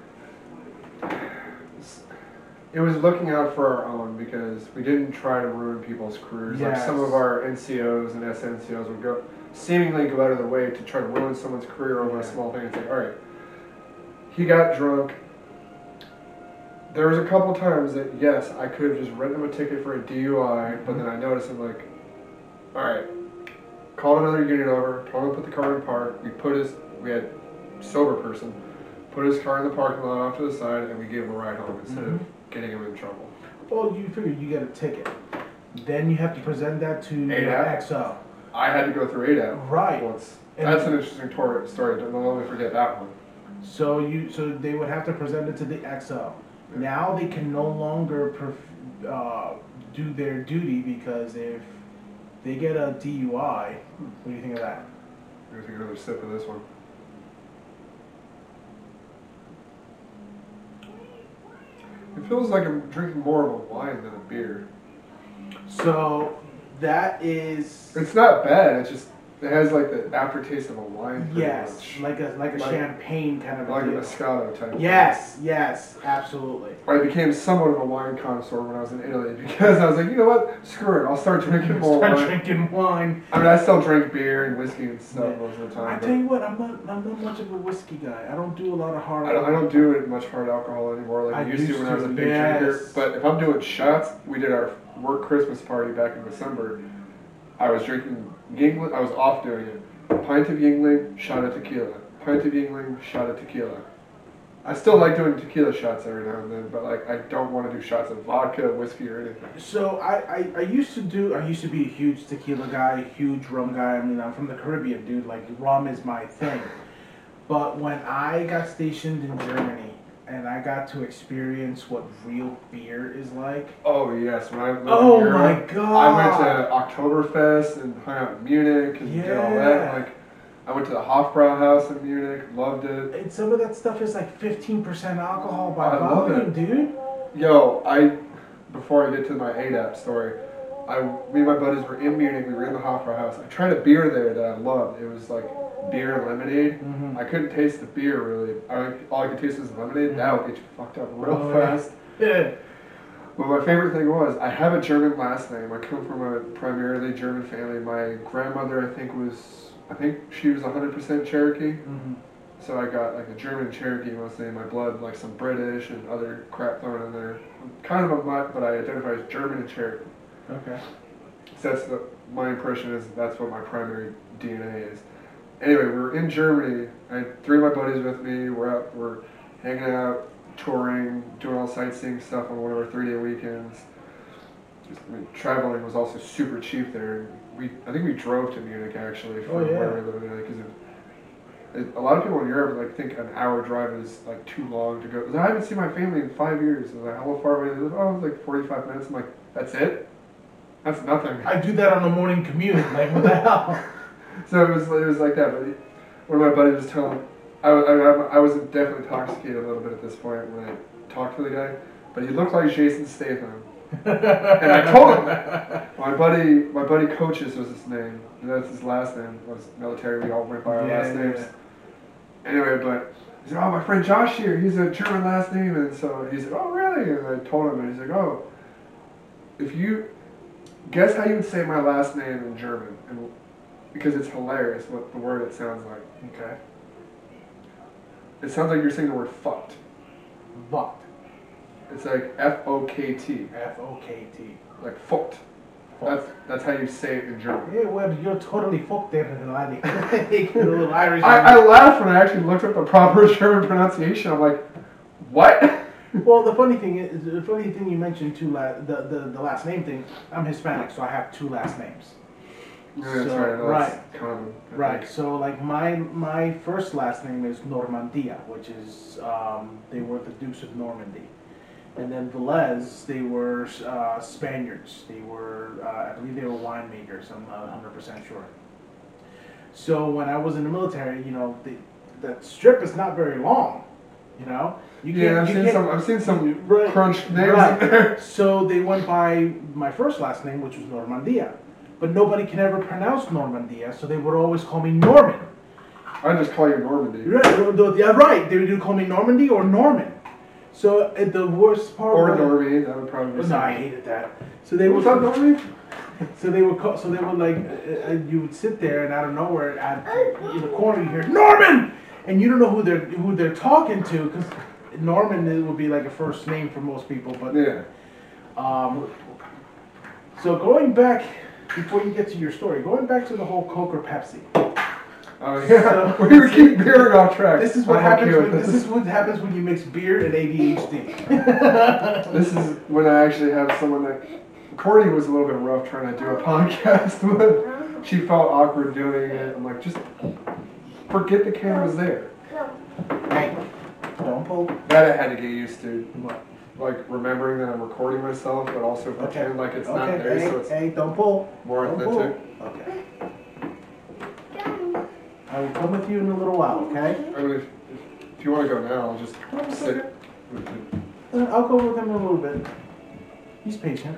It was looking out for our own because we didn't try to ruin people's careers. Like some
Yes.
of our N C Os and S N C Os would go seemingly go out of their way to try to ruin someone's career over
Yeah.
a small thing. It's like, all right, he got drunk. There was a couple times that yes, I could have just written him a ticket for a D U I, but then I noticed I'm like, all right, called another unit over, told him to put the car in park. We put his, we had sober person, put his car in the parking lot off to the side, and we gave him a ride home instead of getting him in trouble.
Well, you figure you get a ticket, then you have to present that to
A D
your
A P?
X O.
I had to go through A D A P
Right.
once.
And-
That's an interesting tor- story. Don't let me forget that one.
So you, so they would have to present it to the X O. Now they can no longer perf- uh, do their duty because if they get a D U I, what do you think of that?
I'm gonna take another sip of this one. It feels like I'm drinking more of a wine than a beer.
So that is
It's not bad. It's just it has like the aftertaste of a wine. Pretty
yes,
much.
like a like a
Like-
champagne kind of
Like
a
a
deal.
Moscato type.
Yes, yes, absolutely.
I became somewhat of a wine connoisseur when I was in Italy because I was like, you know what? Screw it. I'll start drinking more
Start
wine.
drinking wine.
I mean, I still drink beer and whiskey and stuff
Yeah.
most of the
I
time.
tell
but
you what, I'm not I'm not much of a whiskey guy. I don't do a lot of hard.
I don't, I don't do it much hard alcohol anymore like I,
I
used to
used
when I was a
to,
big drinker.
yes.
But if I'm doing shots, we did our work Christmas party back in December. I was drinking Yingling. I was off doing it. Pint of Yingling, shot of tequila. Pint of Yingling, shot of tequila. I still like doing tequila shots every now and then, but like I don't want to do shots of vodka, whiskey, or anything.
So I, I, I used to do I used to be a huge tequila guy, huge rum guy. I mean I'm from the Caribbean, dude. Like rum is my thing. But when I got stationed in Germany and I got to experience what real beer is like.
Oh yes, when I lived
Oh
in Europe,
my god!
I went to Oktoberfest and hung out in Munich and did all
Yeah.
that. Like, I went to the Hofbrauhaus in Munich, loved it.
And some of that stuff is like fifteen percent alcohol by
I love
volume,
it.
dude.
Yo, I, before I get to my A D A P story, I, me and my buddies were in Munich, we were in the Hofbrauhaus. I tried a beer there that I loved. It was like beer and lemonade.
Mm-hmm.
I couldn't taste the beer really. I, all I could taste was lemonade. That would get you fucked up real
Oh,
fast.
Yeah.
But my favorite thing was, I have a German last name. I come from a primarily German family. My grandmother, I think, was, I think she was one hundred percent Cherokee.
Mm-hmm.
So I got like a German Cherokee mostly in my blood, like some British and other crap thrown in there. I'm kind of a mutt, but I identify as German and Cherokee.
Okay.
So that's the, my impression is that's what my primary D N A is. Anyway, we were in Germany. I had three of my buddies with me. We're out, we're hanging out, touring, doing all sightseeing stuff on one of our three-day weekends. Just, I mean, traveling was also super cheap there. We, I think we drove to Munich actually from
Oh, yeah.
where we live in because it, a lot of people in Europe like think an hour drive is like too long to go. I haven't seen my family in five years. I was like, how far away do you live? Oh, it's like forty-five minutes. I'm like, that's it? That's nothing.
I do that on the morning commute. Like, what the hell?
So it was it was like that. But he, one of my buddies was telling, I, I, I was definitely intoxicated a little bit at this point when I talked to the guy, but he looked like Jason Statham. And I told him that. My buddy, my buddy Coaches was his name. And that's his last name. Was military. We all went by our
Yeah,
last
yeah.
names. Anyway, but he said, "Oh, my friend Josh here. He's a German last name." And so he said, "Oh, really?" And I told him, and he's like, "Oh, if you guess how you would say my last name in German, and because it's hilarious what the word it sounds like.
Okay.
It sounds like you're saying the word fucked.
What?
It's like F O K T,
F O K T.
like fucked. That's that's how you say it in German.
Yeah, well, you're totally fucked there, laddie. A little Irish.
I, I laughed when I actually looked up the proper German pronunciation. I'm like, what?
Well, the funny thing is, the funny thing you mentioned too, la- the, the the last name thing. I'm Hispanic, so I have two last names.
Yeah, that's
So,
right. That's
right.
common. I
Right.
think.
So, like my my first last name is Normandia, which is um, they were the Dukes of Normandy, and then Velez, they were uh, Spaniards. They were, uh, I believe, they were winemakers. I'm not one hundred percent sure. So when I was in the military, you know, the that strip is not very long. You know, you
Yeah, I've
you
seen
can't-
some. I've seen some
Right.
crunched names
Right.
in there.
So they went by my first last name, which was Normandia. But nobody can ever pronounce Normandia, so they would always call me Norman.
I just call you Normandy.
Right, yeah, right. They would either call me Normandy or Norman. So uh, the worst part
Or
was...
Normie. That would probably be.
No, I hated that. So they would...
What's up, Normie?
So they would call, so they would like, uh, uh, you would sit there and out of nowhere, at, in the corner you hear, Norman! And you don't know who they're, who they're talking to, because Norman it would be like a first name for most people, but...
Yeah.
Um, so going back, before you get to your story, going back to the whole Coke or Pepsi.
Oh yeah.
So-
we were keep veering off track.
This is what
I'm
happens.
okay with
When, this is what happens when you mix beer and A D H D.
This is when I actually have someone that. Courtney was a little bit rough trying to do a podcast with. She felt awkward doing it. I'm like, just forget the camera's there.
Hey, don't pull.
That I had to get used to.
What?
Like remembering that I'm recording myself, but also pretend like it's not
Okay.
there,
Hey,
so it's
hey, don't pull.
more
Don't
authentic.
pull. Okay. I will come with you in a little while. Okay.
I mean, if, if you want to go now, I'll just sit. with you.
Uh, I'll go with him in a little bit. He's patient.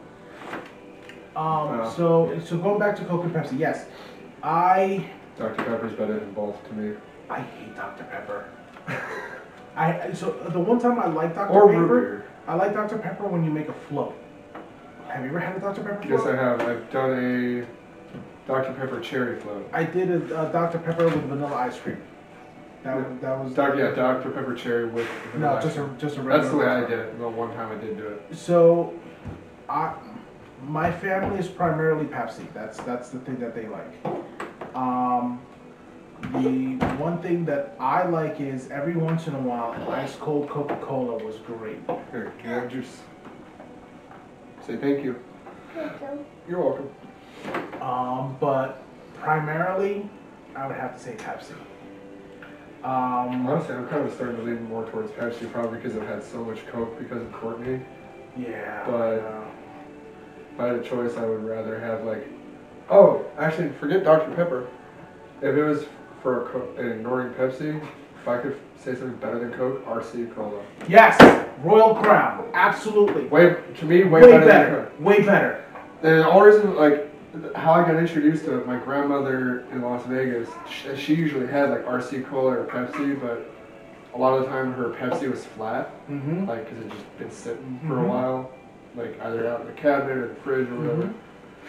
Um.
Oh.
So so going back to Coke and Pepsi. Yes, I.
Doctor Pepper's better than both to me.
I hate Doctor Pepper. I so the one time I like Doctor
Or
Pepper,
root beer.
I like Doctor Pepper when you make a float. Have you ever had a Doctor Pepper
Yes,
float?
I have. I've done a Doctor Pepper cherry float.
I did a, a Doctor Pepper with vanilla ice cream. That was that was
Doc, yeah, Doctor Pepper cherry with.
no,
vanilla
just
ice
a
cream.
just a regular.
That's the way I
Doctor
did it. The one time I did do it.
Pepper. So, I my family is primarily Pepsi. That's that's the thing that they like. Um, the one thing that I like is every once in a while, ice cold Coca-Cola was great.
Here, can I have juice? Say thank you. You're welcome.
Um, but primarily, I would have to say Pepsi. Um,
Honestly, I'm kind of starting to lean more towards Pepsi, probably because I've had so much Coke because of Courtney.
yeah.
But-
uh,
If I had a choice, I would rather have like, oh, actually, forget Doctor Pepper. If it was for a Co- and ignoring Pepsi, if I could say something better than Coke, R C Cola.
Yes, Royal Crown, absolutely.
Way to me, way,
Way
better,
better,
than Coke.
way better.
And the only reason, like, how I got introduced to it, my grandmother in Las Vegas, she, she usually had like R C Cola or Pepsi, but a lot of the time her Pepsi was flat,
Mm-hmm.
like, because it just been sitting for
Mhm.
a while, like either out in the cabinet or the fridge or whatever.
Mhm.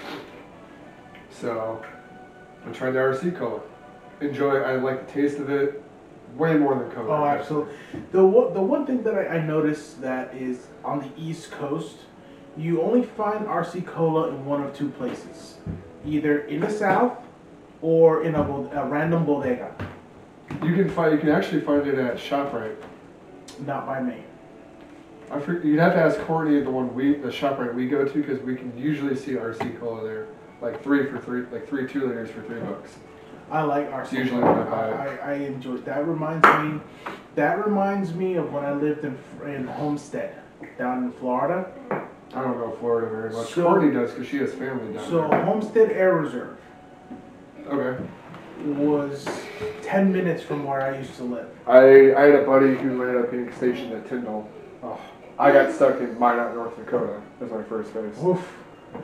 So, I tried the R C Cola. Enjoy. I like the taste of it way more than Coke.
Oh, absolutely. The one, the one thing that I, I noticed that is on the East Coast, you only find R C Cola in one of two places, either in the South or in a, bod- a random bodega.
You can find. You can actually find it at ShopRite.
Not by me.
I for, you'd have to ask Courtney, the one we, the ShopRite we go to, because we can usually see R C Cola there, like three for three, like three two liters for three bucks.
I like R C
It's usually
Cola.
when I buy it.
I, I enjoy it. That reminds me. That reminds me of when I lived in in Homestead, down in Florida.
I don't know Florida very much.
So-
Courtney does because she has family down
So
there.
Homestead Air Reserve
Okay.
was ten minutes from where I used to live.
I I had a buddy who ended up being stationed at Tyndall. Oh, I got stuck in Minot, North Dakota. That's my first base.
Woof.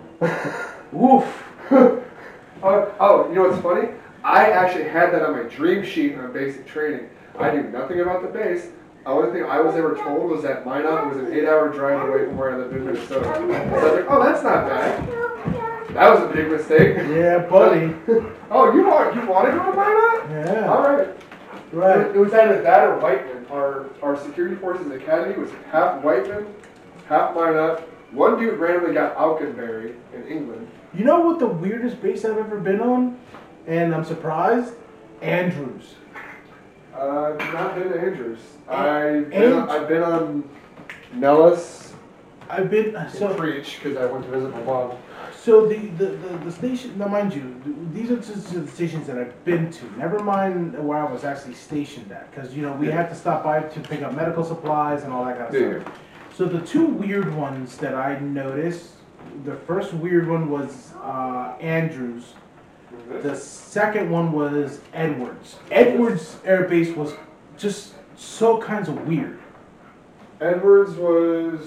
Woof.
Oh, oh, you know what's funny? I actually had that on my dream sheet on basic training. I knew nothing about the base. The only thing I was ever told was that Minot was an eight-hour drive away from where I lived in Minnesota. So I was like, oh, that's not bad. That was a big mistake.
Yeah, buddy.
Oh, you want you want to go to Minot?
Yeah.
All right.
Right.
It was either that or Whiteman. Our our security forces academy was half Whiteman, half Minot. One dude randomly got Alconbury in England.
You know what the weirdest base I've ever been on? And I'm surprised? Andrews.
Uh, not been to Andrews. I've been,
And-
on, I've been on Nellis
I've been
and
so
Preach because I went to visit my mom.
so the, the, the, the station now mind you, these are just the stations that I've been to. Never mind where I was actually stationed at. Because you know, we had to stop by to pick up medical supplies and all that kind of
Yeah.
stuff. So the two weird ones that I noticed, the first weird one was uh, Andrews. The second one was Edwards. Edwards Air Base was just so kinds of weird.
Edwards was.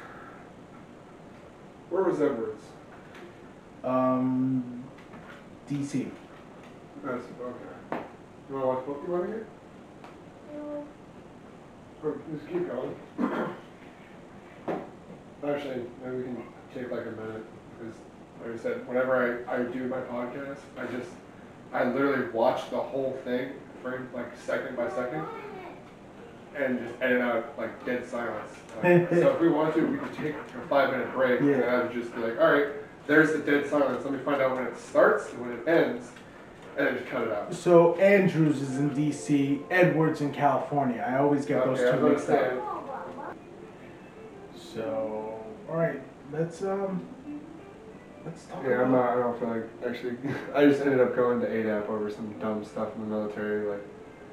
Where was Edwards?
Um, D C.
That's okay. You want to watch Pokemon again? Or just keep going. Actually, maybe we can take like a minute because, like I said, whenever I, I do my podcast, I just I literally watch the whole thing, frame like second by second, and just edit out like dead silence. Like, so if we wanted to, we could take a five minute break, and
Yeah.
I would just be like, all right, there's the dead silence. Let me find out when it starts and when it ends, and then just cut it out.
So Andrews is in D C, Edwards in California. I always get those
Okay, I
two
was
mixed
gonna
up.
say,
So, all right, let's um, let's talk.
yeah, I'm
about
not. I don't feel like actually. I just ended up going to A D A P over some dumb stuff in the military. Like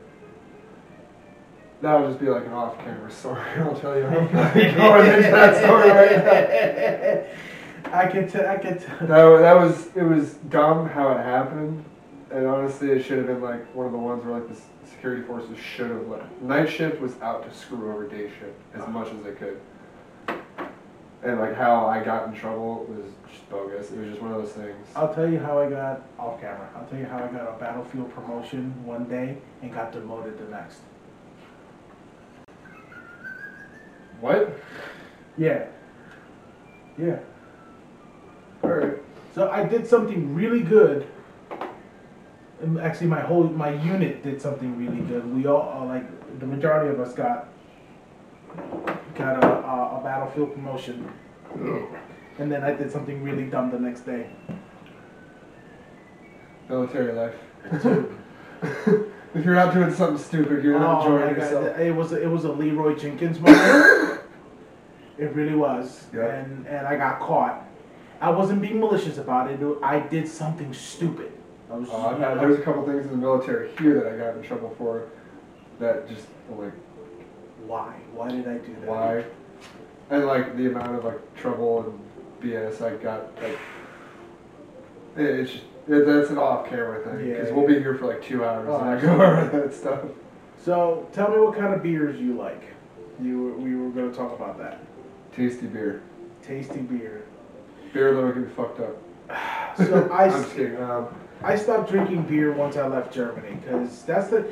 that'll just be like an off-camera story. I'll tell you. I don't feel like going into that story right now.
I can tell. I can tell.
That, that was it was dumb how it happened, and honestly, it should have been like one of the ones where like the s- security forces should have left. Night shift was out to screw over day shift as much as they could. And like how I got in trouble was just bogus. It was just one of those things.
I'll tell you how I got off camera. I'll tell you how I got a battlefield promotion one day and got demoted the next.
What?
Yeah. Yeah.
Alright.
So I did something really good. And actually, my whole my unit did something really good. We all uh, like the majority of us got got a, a, a battlefield promotion, and then I did something really dumb the next day.
Military life. If you're not doing something stupid, you're not
Oh my
enjoying
God,
yourself.
it was it was a Leroy Jenkins moment. It really was,
Yeah.
and and I got caught. I wasn't being malicious about it. I did something stupid. I was.
Uh, I've had, there's a couple things in the military here that I got in trouble for that just I'm like
Why? Why did I do that?
why, and like the amount of like trouble and B S I got like it- it's just Yeah, that's an off-camera thing because
Yeah,
we'll
yeah.
be here for like two hours
Oh,
and I go over that stuff.
So tell me what kind of beers you like. You were- we were going to talk about that.
Tasty beer.
Tasty beer.
Beer that'll get me fucked up.
So I,
I'm just kidding. Um,
I stopped drinking beer once I left Germany because that's the.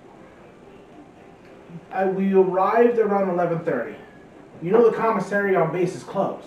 I, we arrived around eleven thirty. You know the commissary on base is closed.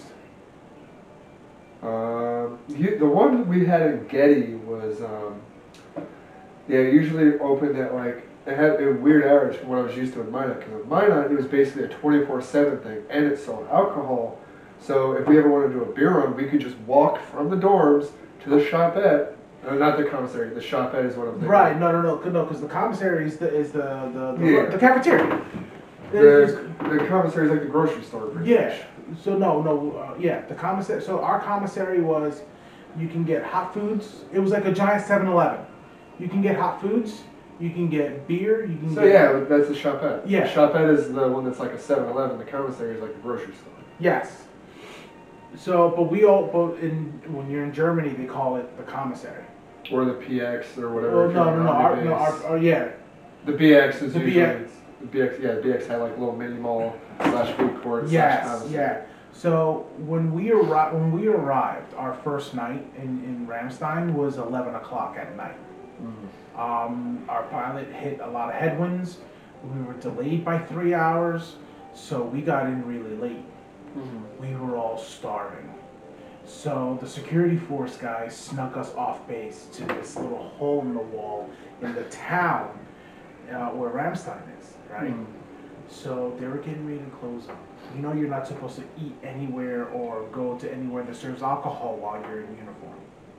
um, he, the one we had in Getty was, um, yeah, usually opened at like, it had a weird hours from what I was used to in Minot. Because with Minot, it was basically a twenty-four seven thing and it sold alcohol. So if we ever wanted to do a beer run, we could just walk from the dorms to the shopette. Uh, not the commissary. The shopette is what I'm thinking.
Right? No, no, no, no. Because the commissary is the is the the, the,
Yeah.
the cafeteria.
The, the commissary is like the grocery store. Pretty
Yeah.
much.
So no, no, uh, yeah. The commissary. So our commissary was, you can get hot foods. It was like a giant seven eleven. You can get hot foods. You can get beer. You can.
So
get,
yeah, that's the shopette.
Yeah.
The shopette is the one that's like a seven eleven. The commissary is like a grocery store.
Yes. So, but we all, but in when you're in Germany, they call it the commissary.
Or the P X or whatever.
Well,
if
no,
you're
no, no,
on
our,
the
no,
base.
our, our, yeah.
The B X is
The
usually
B X.
the B X. Yeah, the B X had like a little mini mall slash food court slash
Yes,
commissary.
yeah. So when we arrived, when we arrived, our first night in in Ramstein was eleven o'clock at night.
Mhm.
Um, our pilot hit a lot of headwinds. We were delayed by three hours, so we got in really late.
Mhm.
We were all starving. So the security force guys snuck us off base to this little hole in the wall in the town uh, where Ramstein is, right?
Mhm.
So they were getting ready to close up. You know you're not supposed to eat anywhere or go to anywhere that serves alcohol while you're in uniform.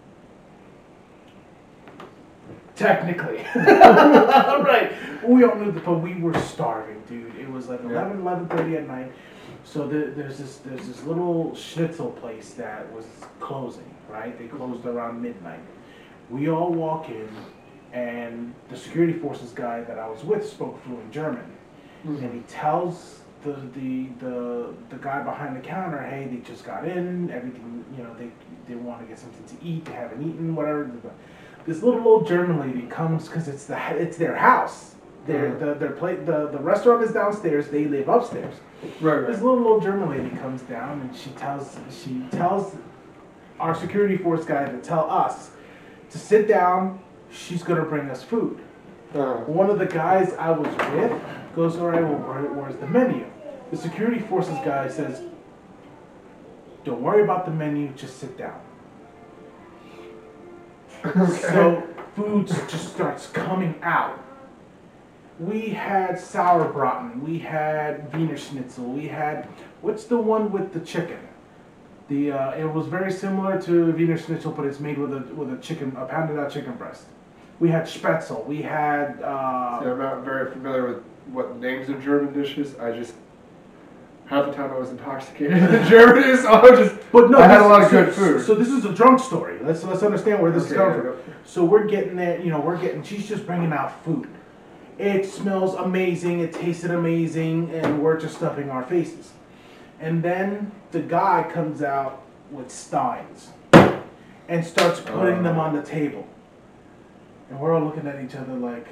Technically. Right. We all knew that, but we were starving, dude. It was like eleven, eleven thirty at night. So the, there's this there's this little schnitzel place that was closing, right? They closed around midnight. We all walk in, and the security forces guy that I was with spoke fluent German.
Mhm.
And he tells the, the the the guy behind the counter, hey, they just got in, everything, you know, they they want to get something to eat, they haven't eaten, whatever. This little old German lady comes because it's the it's their house. Their
Mhm.
the their plate the, the restaurant is downstairs, they live upstairs.
Right,
This
right.
little old German lady comes down and she tells she tells our security force guy to tell us to sit down. She's gonna bring us food.
Uh,
One of the guys I was with goes, all right, well, where, where's the menu? The security forces guy says, don't worry about the menu, just sit down.
okay.
So food just starts coming out. We had sauerbraten, we had Wiener Schnitzel, we had, what's the one with the chicken? The uh, it was very similar to Wiener Schnitzel, but it's made with a with a chicken, a pounded out chicken breast. We had Spätzle, we had. Uh,
See, I'm not very familiar with what names of German dishes. I just half the time I was intoxicated in Germany, so I was just.
But no,
I had
this-
a lot of
so,
good food.
So this is a drunk story. Let's let's understand where this
Okay,
is coming
yeah,
from.
go.
So we're getting there, you know, we're getting. She's just bringing out food. It smells amazing. It tasted amazing, and we're just stuffing our faces. And then the guy comes out with steins and starts putting
Uh.
them on the table, and we're all looking at each other like,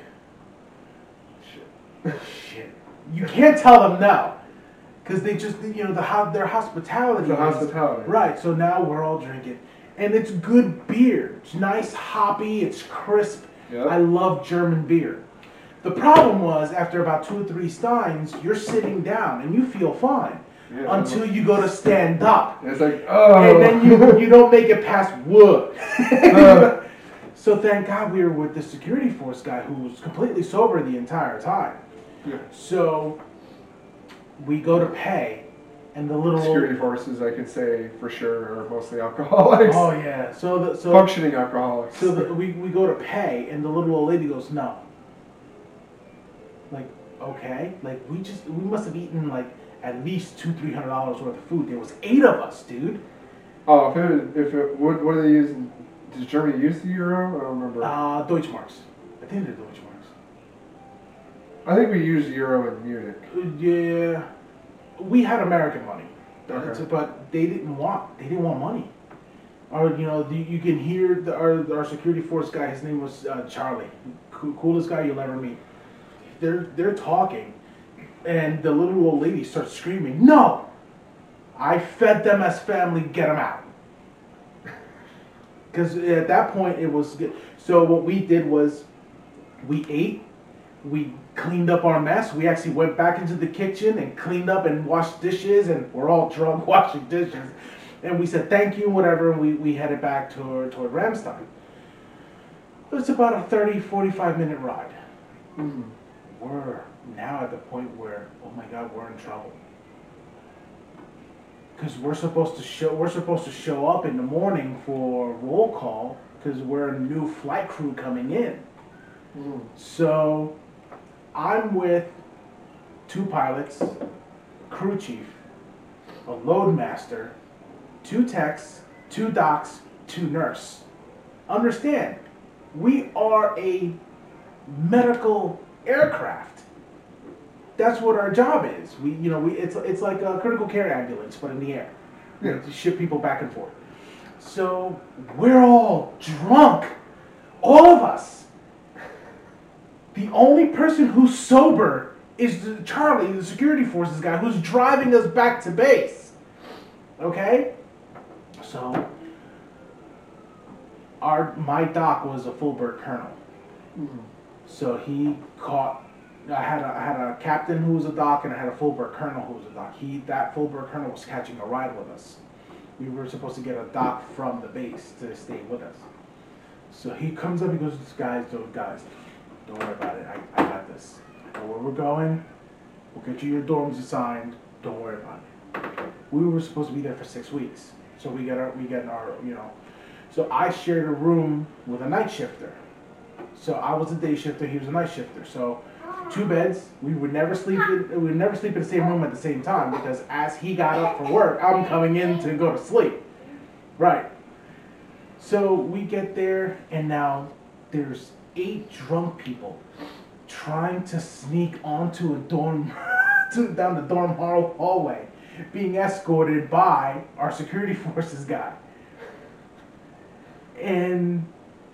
Shit.
shit. You can't tell them no, because they just, you know, the ho- their hospitality.
The
is-
hospitality.
Right. So now we're all drinking, and it's good beer. It's nice, hoppy. It's crisp.
Yep.
I love German beer. The problem was after about two or three steins, you're sitting down and you feel fine
Yeah.
until you go to stand up,
And it's like, oh.
and then you you don't make it past wood.
Uh.
So thank God we were with the security force guy who was completely sober the entire time.
Yeah.
So we go to pay, and the little
Security forces, I can say for sure, are mostly alcoholics.
oh yeah. So the so
Functioning alcoholics.
so the, we we go to pay, and the little old lady goes no. Like okay, like we just we must have eaten like at least two three hundred dollars worth of food. There was eight of us, dude.
Oh, if it, if it, what, what do they use? In, does Germany use the euro? I don't remember.
Uh, Deutschmarks. I think they're Deutschmarks.
I think we used euro in Munich.
Uh, Yeah, we had American money,
Okay.
but they didn't want they didn't want money. Or you know, the, you can hear the, our our security force guy. His name was uh, Charlie, Co- coolest guy you'll ever meet. They're they're talking, and the little old lady starts screaming, "No! I fed them as family. Get them out!" Because at that point it was good. So what we did was, we ate, we cleaned up our mess. We actually went back into the kitchen and cleaned up and washed dishes, and we're all drunk washing dishes. And we said thank you, whatever, and we, we headed back toward, toward Ramstein. It's about a thirty, forty-five minute ride.
Mm.
We're now at the point where, oh my God, we're in trouble. Because we're supposed to show we're supposed to show up in the morning for roll call because we're a new flight crew coming in.
Mm.
So I'm with two pilots, crew chief, a load master, two techs, two docs, two nurse. Understand, we are a medical aircraft. That's what our job is. We, you know, we it's it's like a critical care ambulance, but in the air. We
Yeah.
have to ship people back and forth. So we're all drunk, all of us. The only person who's sober is the Charlie, the security forces guy, who's driving us back to base. Okay? So, our my doc was a full-bird colonel.
Mm.
So he caught. I had a I had a captain who was a doc, and I had a full-bird colonel who was a doc. He that full-bird colonel was catching a ride with us. We were supposed to get a doc from the base to stay with us. So he comes up. He goes, "Guys, don't guys, don't worry about it. I, I got this. I know where we're going. We'll get you your dorms assigned. Don't worry about it." We were supposed to be there for six weeks, so we get our we get our you know. So I shared a room with a night shifter. So I was a day shifter. He was a night shifter. So two beds. We would never sleep. In, we would never sleep in the same room at the same time because as he got up for work, I'm coming in to go to sleep. Right. So we get there, and now there's eight drunk people trying to sneak onto a dorm, to, down the dorm hall hallway, being escorted by our security forces guy. And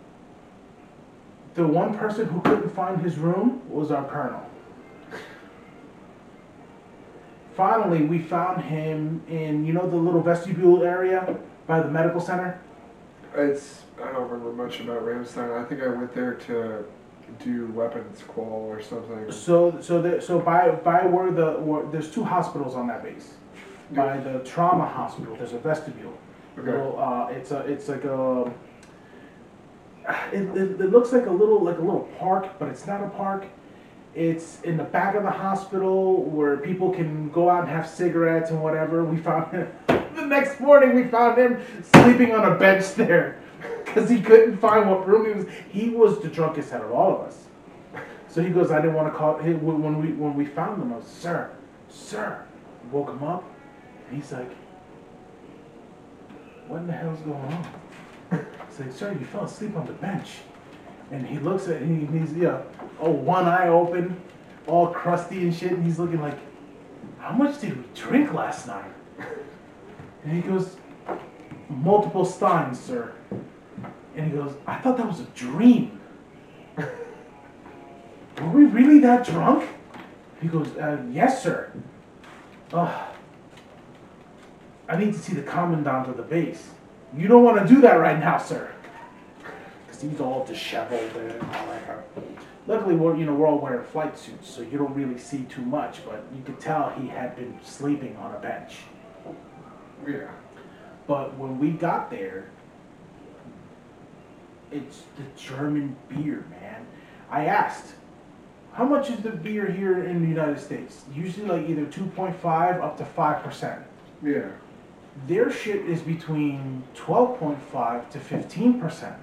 the one person who couldn't find his room was our colonel. Finally, we found him in, you know, the little vestibule area by the medical center?
It's I don't remember much about Ramstein. I think I went there to do weapons qual or something.
So, so, the, so by by where the where, there's two hospitals on that base. By the trauma hospital, there's a vestibule.
Okay.
Little, uh, it's a it's like a. It, it, it looks like a little like a little park, but it's not a park. It's in the back of the hospital where people can go out and have cigarettes and whatever. We found him the next morning. We found him sleeping on a bench there because he couldn't find what room he was. He was the drunkest out of all of us. So he goes, I didn't want to call. He, when we when we found him, I was, sir, sir. Woke him up. And he's like, what in the hell's going on? It's like, sir, you fell asleep on the bench. And he looks at he, he's yeah, oh, one eye open, all crusty and shit, and he's looking like, how much did we drink last night? And he goes, multiple steins, sir. And he goes, I thought that was a dream. Were we really that drunk? He goes, uh, yes, sir. Ugh. I need to see the commandant of the base. You don't want to do that right now, sir. Because he's all disheveled and all that. Luckily, we're, you know, we're all wearing flight suits, so you don't really see too much, but you could tell he had been sleeping on a bench.
Yeah.
But when we got there, it's the German beer, man. I asked, how much is the beer here in the United States? Usually like either two point five up to five percent.
Yeah.
Their shit is between twelve point five to fifteen percent.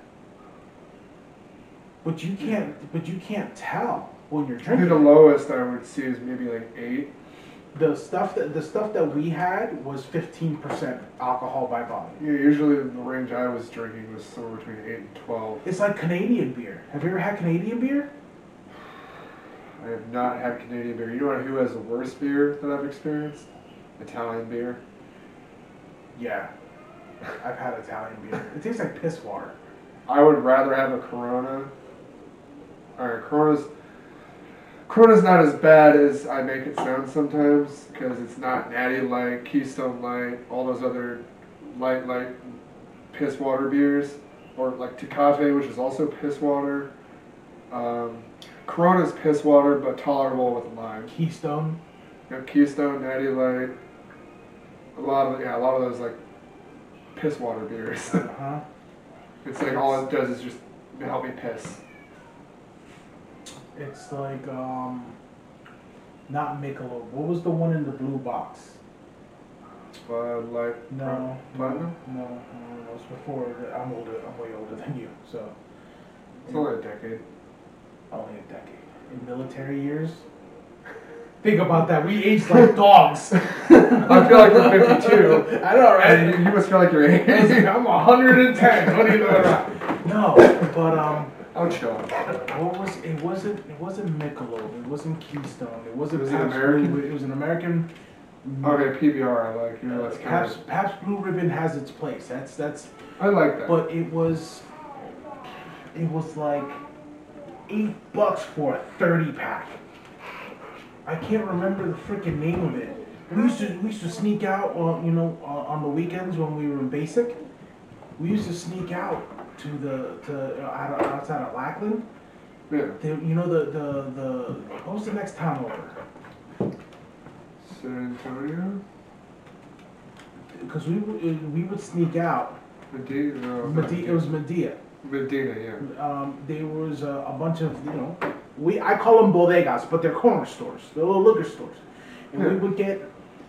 But you can't but you can't tell when you're
I think
drinking.
the lowest I would see is maybe like eight.
The stuff that the stuff that we had was fifteen percent alcohol by volume.
Yeah, usually the range I was drinking was somewhere between eight and twelve.
It's like Canadian beer. Have you ever had Canadian beer?
I have not had Canadian beer. You know who has the worst beer that I've experienced? Italian beer.
Yeah. I've had Italian beer. It tastes like piss water.
I would rather have a Corona. Alright, Corona's Corona's not as bad as I make it sound sometimes because it's not Natty Light, Keystone Light, all those other light, light piss water beers, or like Tecate, which is also piss water. Um, Corona's piss water, but tolerable with lime.
Keystone.
You know, Keystone, Natty Light, a lot of yeah, a lot of those like piss water beers.
Uh-huh.
It's like all it does is just help me piss.
It's like, um, not Michelob. What was the one in the blue box?
Uh, like
No.
Platinum?
No, no, no, it was before. The, I'm older. I'm way older than you, so.
It's only a decade.
Only a decade. In military years? Think about that. We aged like dogs.
I feel like we're fifty-two.
I know, right?
And you, you must feel like you're eighty.
I'm one hundred ten. What are you doing about? No, but um,
I'm chill.
what was it? Wasn't it wasn't Michelob? It wasn't Keystone. It wasn't.
Was it
Pabst
American?
Blue, it was an American.
Okay, P B R. I like. You know,
Uh,
that's kind of.
Pabst, Pabst Blue Ribbon has its place. That's that's.
I like that.
But it was. It was like eight bucks for a thirty pack. I can't remember the freaking name of it. We used to we used to sneak out on you know on, on the weekends when we were in basic. We used to sneak out to the to uh, out, outside of Lackland.
Yeah.
They, you know the, the the what was the next town over?
San Antonio.
Because we would we would sneak out.
Medina. No,
Medea, it was Medea.
Medina. Yeah.
Um, there was a, a bunch of you know we I call them bodegas, but they're corner stores. They're little liquor stores, and we
Yeah.
would get.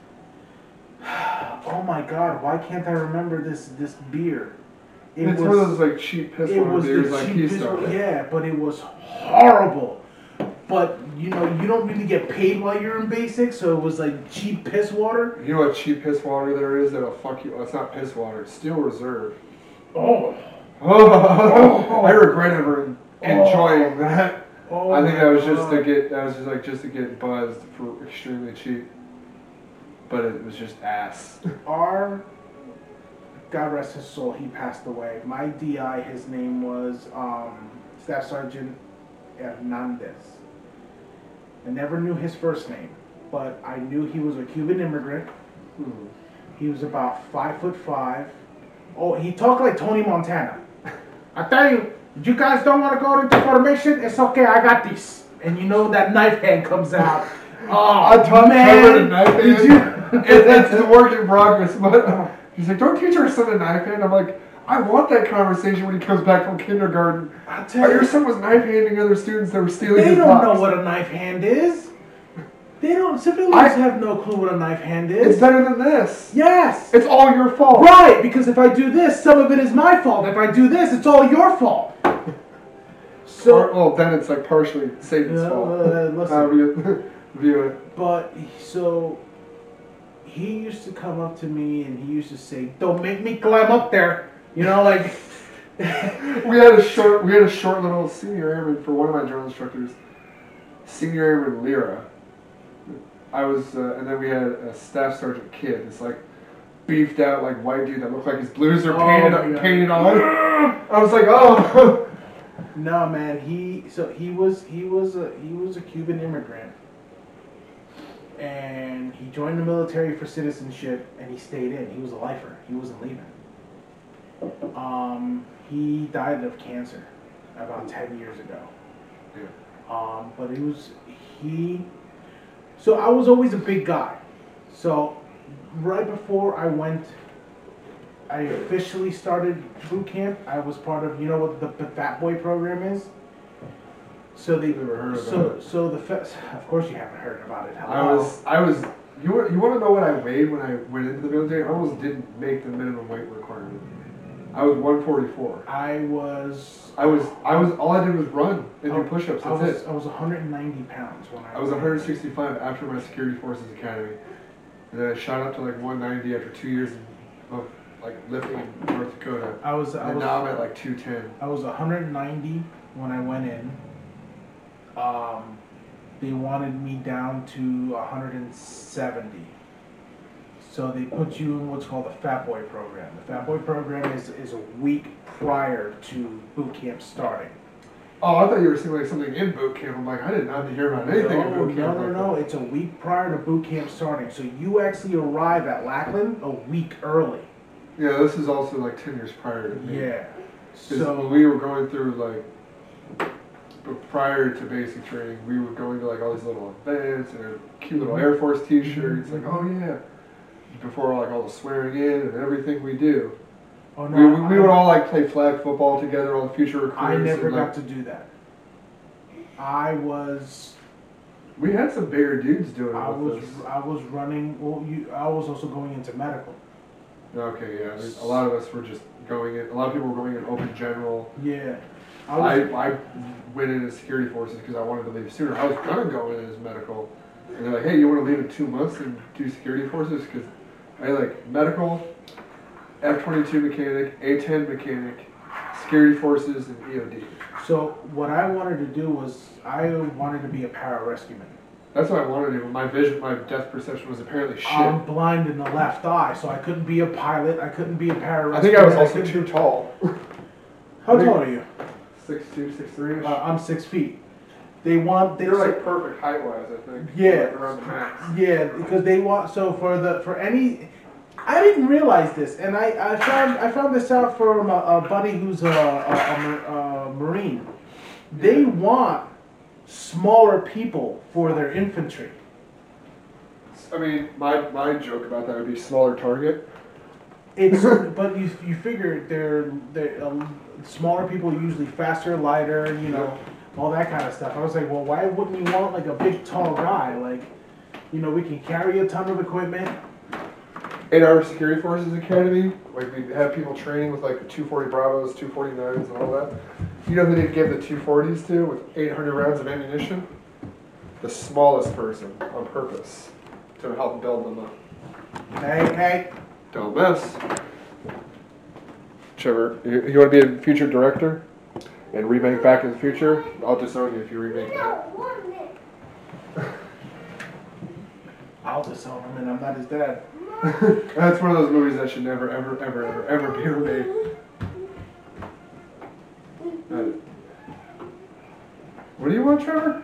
Oh my God! Why can't I remember this this beer? It
It's
was,
one of those like cheap piss
it
water
was
beers
the
like
cheapest,
Keystone.
yeah, but it was horrible. But you know, you don't really get paid while you're in basic, so it was like cheap piss water.
You know what cheap piss water there is that'll fuck you? Well, it's not piss water. It's Steel Reserve.
Oh,
Oh, I regret ever enjoying that.
oh
I think
my
that was just to
God.
get. That was just like just to get buzzed for extremely cheap. But it was just ass.
Our, God rest his soul, he passed away. My D I, his name was um, Staff Sergeant Hernandez. I never knew his first name, but I knew he was a Cuban immigrant.
Hmm.
He was about five foot five. Oh, he talked like Tony Montana. I tell you, you guys don't want to go into formation? It's okay, I got this. And you know that knife hand comes out. Oh,
I taught
man.
covered in knife
Did
hand.
you?
It, it's a work in progress. But he's like, don't teach our son a knife hand. I'm like, I want that conversation when he comes back from kindergarten.
I
Oh,
tell
your
you,
son was knife handing other students that were stealing
they
his
don't
box.
know what a knife hand is. They don't. Civilians
I-
have no clue what a knife hand
It's
is.
better than this.
Yes.
It's all your fault.
Right, because if I do this, some of it is my fault. If I do this, it's all your fault.
Or,
So,
well, then it's like partially Satan's
Yeah,
fault.
uh, listen.
However you view it.
but so he used to come up to me and he used to say, "Don't make me climb up there." You know, like.
We had a short, we had a short little senior airman for one of my drill instructors. Senior airman Lyra. I was, uh, and then we had a staff sergeant kid. This like beefed out like white dude that looked like his blues are
Oh
painted
my God.
painted on. I was like, oh.
No, man. He so he was he was a he was a Cuban immigrant, and he joined the military for citizenship, and he stayed in. He was a lifer. He wasn't leaving. Um, he died of cancer about ten years ago.
Yeah.
Um, but it was he. So I was always a big guy. So right before I went, I officially started boot camp. I was part of, you know what the, the Fat Boy program is. So they
Never heard about
so
it.
so the fe- of course you haven't heard about it.
I
Hello.
was, I was. You want, you want to know what I weighed when I went into the military? I almost didn't make the minimum weight requirement. I was one forty-four.
I was.
I was, I was. All I did was run and do push-ups.
I
That's
was
it.
I was one hundred ninety pounds when I.
I was one sixty-five after my security forces academy, and then I shot up to like one ninety after two years of like lifting in North Dakota.
I was. I
And
was.
now I'm at like two ten.
I was one hundred ninety when I went in. Um, they wanted me down to one hundred seventy. So they put you in what's called the Fat Boy program. The Fat Boy program is, is a week prior to boot camp starting.
Oh, I thought you were saying like something in boot camp. I'm like, I didn't have to hear about anything in
No,
boot
no,
camp.
no,
like
no.
that.
It's a week prior to boot camp starting. So you actually arrive at Lackland a week early.
Yeah, this is also like ten years prior to me.
Yeah.
'Cause
So
when we were going through like, but prior to basic training, we were going to like all these little events and cute little Air Force T-shirts. Like, oh yeah. Before like all the swearing in and everything we do.
oh, no,
we, we, we
I-
would all like play flag football together, all the future recruits.
I never
and,
got
like,
to do that. I was
We had some bigger dudes doing it
I
with
was
us.
I was running. Well, you. I was also going into medical.
Okay, yeah. I mean, a lot of us were just going in. A lot of people were going in open general.
Yeah. I
I,
was,
I went into security forces because I wanted to leave sooner. I was gonna go in as medical, and they're like, "Hey, you want to leave in two months and do security forces?" Because I like medical, F twenty-two mechanic, A ten mechanic, security forces, and E O D.
so what I wanted to do was I wanted to be a pararescueman.
That's what I wanted to do. My vision, my depth perception was apparently shit.
I'm blind in the left eye, so I couldn't be a pilot. I couldn't be a pararescueman.
I think I was also
couldn't-
too tall.
How tall are you?
Six two, six three.
Uh, I'm six feet. They want. They
They're like perfect height wise, I think.
Yeah.
Like around the max.
Yeah, because they want so for the for any. I didn't realize this, and I, I found I found this out from a, a buddy who's a, a, a, a Marine. They want smaller people for their infantry.
I mean, my, my joke about that would be smaller target.
It's but you you figure they're they're um, smaller people are usually faster, lighter, you know, all that kind of stuff. I was like, well, why wouldn't you want like a big tall guy? Like, you know, we can carry a ton of equipment.
In our security forces academy, like we have people training with like the two forty Bravos, two forty-nines, and all that. You know who they give the two forties to with eight hundred rounds of ammunition? The smallest person on purpose to help build them up.
Hey, hey.
Don't mess. Trevor, you, you want to be a future director and remake Back in the Future? I'll disown you if you remake
I
that.
don't want it.
I'll disown him, and I'm not his dad.
That's one of those movies that should never, ever, ever, ever, ever be remade. Uh, what do you want, Trevor?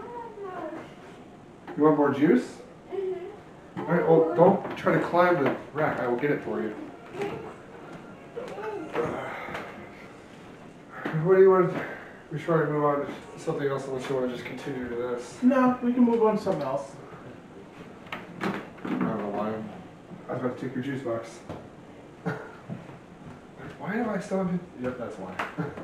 You want more juice? All right, well, don't try to climb the rack. I will get it for you. What do you want? We should probably move on to something else unless you want to just continue to this.
No, we can move on to something else.
I don't know why. I'm, I was about to take your juice box. Why do I still have it? Yep, that's why.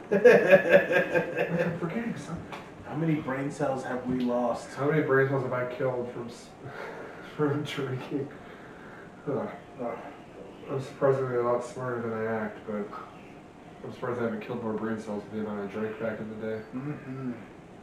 I'm forgetting something.
How many brain cells have we lost?
How many brain cells have I killed from s- from drinking? Ugh.
Oh,
I'm surprisingly a lot smarter than I act, but I'm surprised I haven't killed more brain cells than the amount I drank back in the day.
mm-hmm.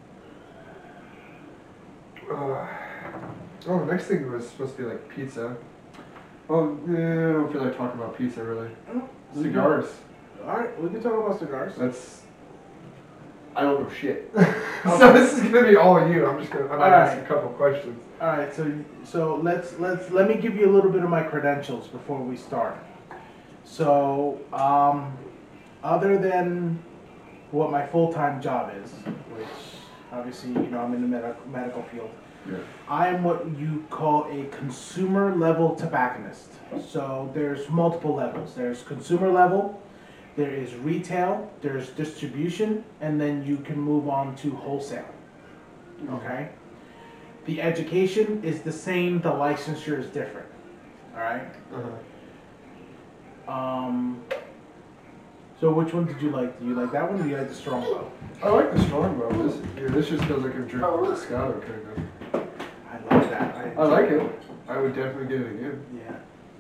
Uh, oh, the next thing was supposed to be like pizza. Oh, yeah, I don't feel like talking about pizza really. Cigars.
All right, we can talk about cigars.
That's. I don't know shit. So this is gonna be all you. I'm just gonna. I'm gonna ask
Alright.
a couple questions.
All right, so so let's let's let me give you a little bit of my credentials before we start. So, um, other than what my full-time job is, which obviously you know I'm in the medical medical field,
Yeah.
I am what you call a consumer level tobacconist. So there's multiple levels. There's consumer level, there is retail, there's distribution, and then you can move on to wholesale. Okay? The education is the same, the licensure is different. Alright?
Uh-huh.
Um, so which one did you like? Do you like that one or do you like the strongbow?
I like the strongbow. This, yeah, this just feels like I'm drinking a Moscato kind of.
I like that. I,
I like it. I would definitely get it again.
Yeah.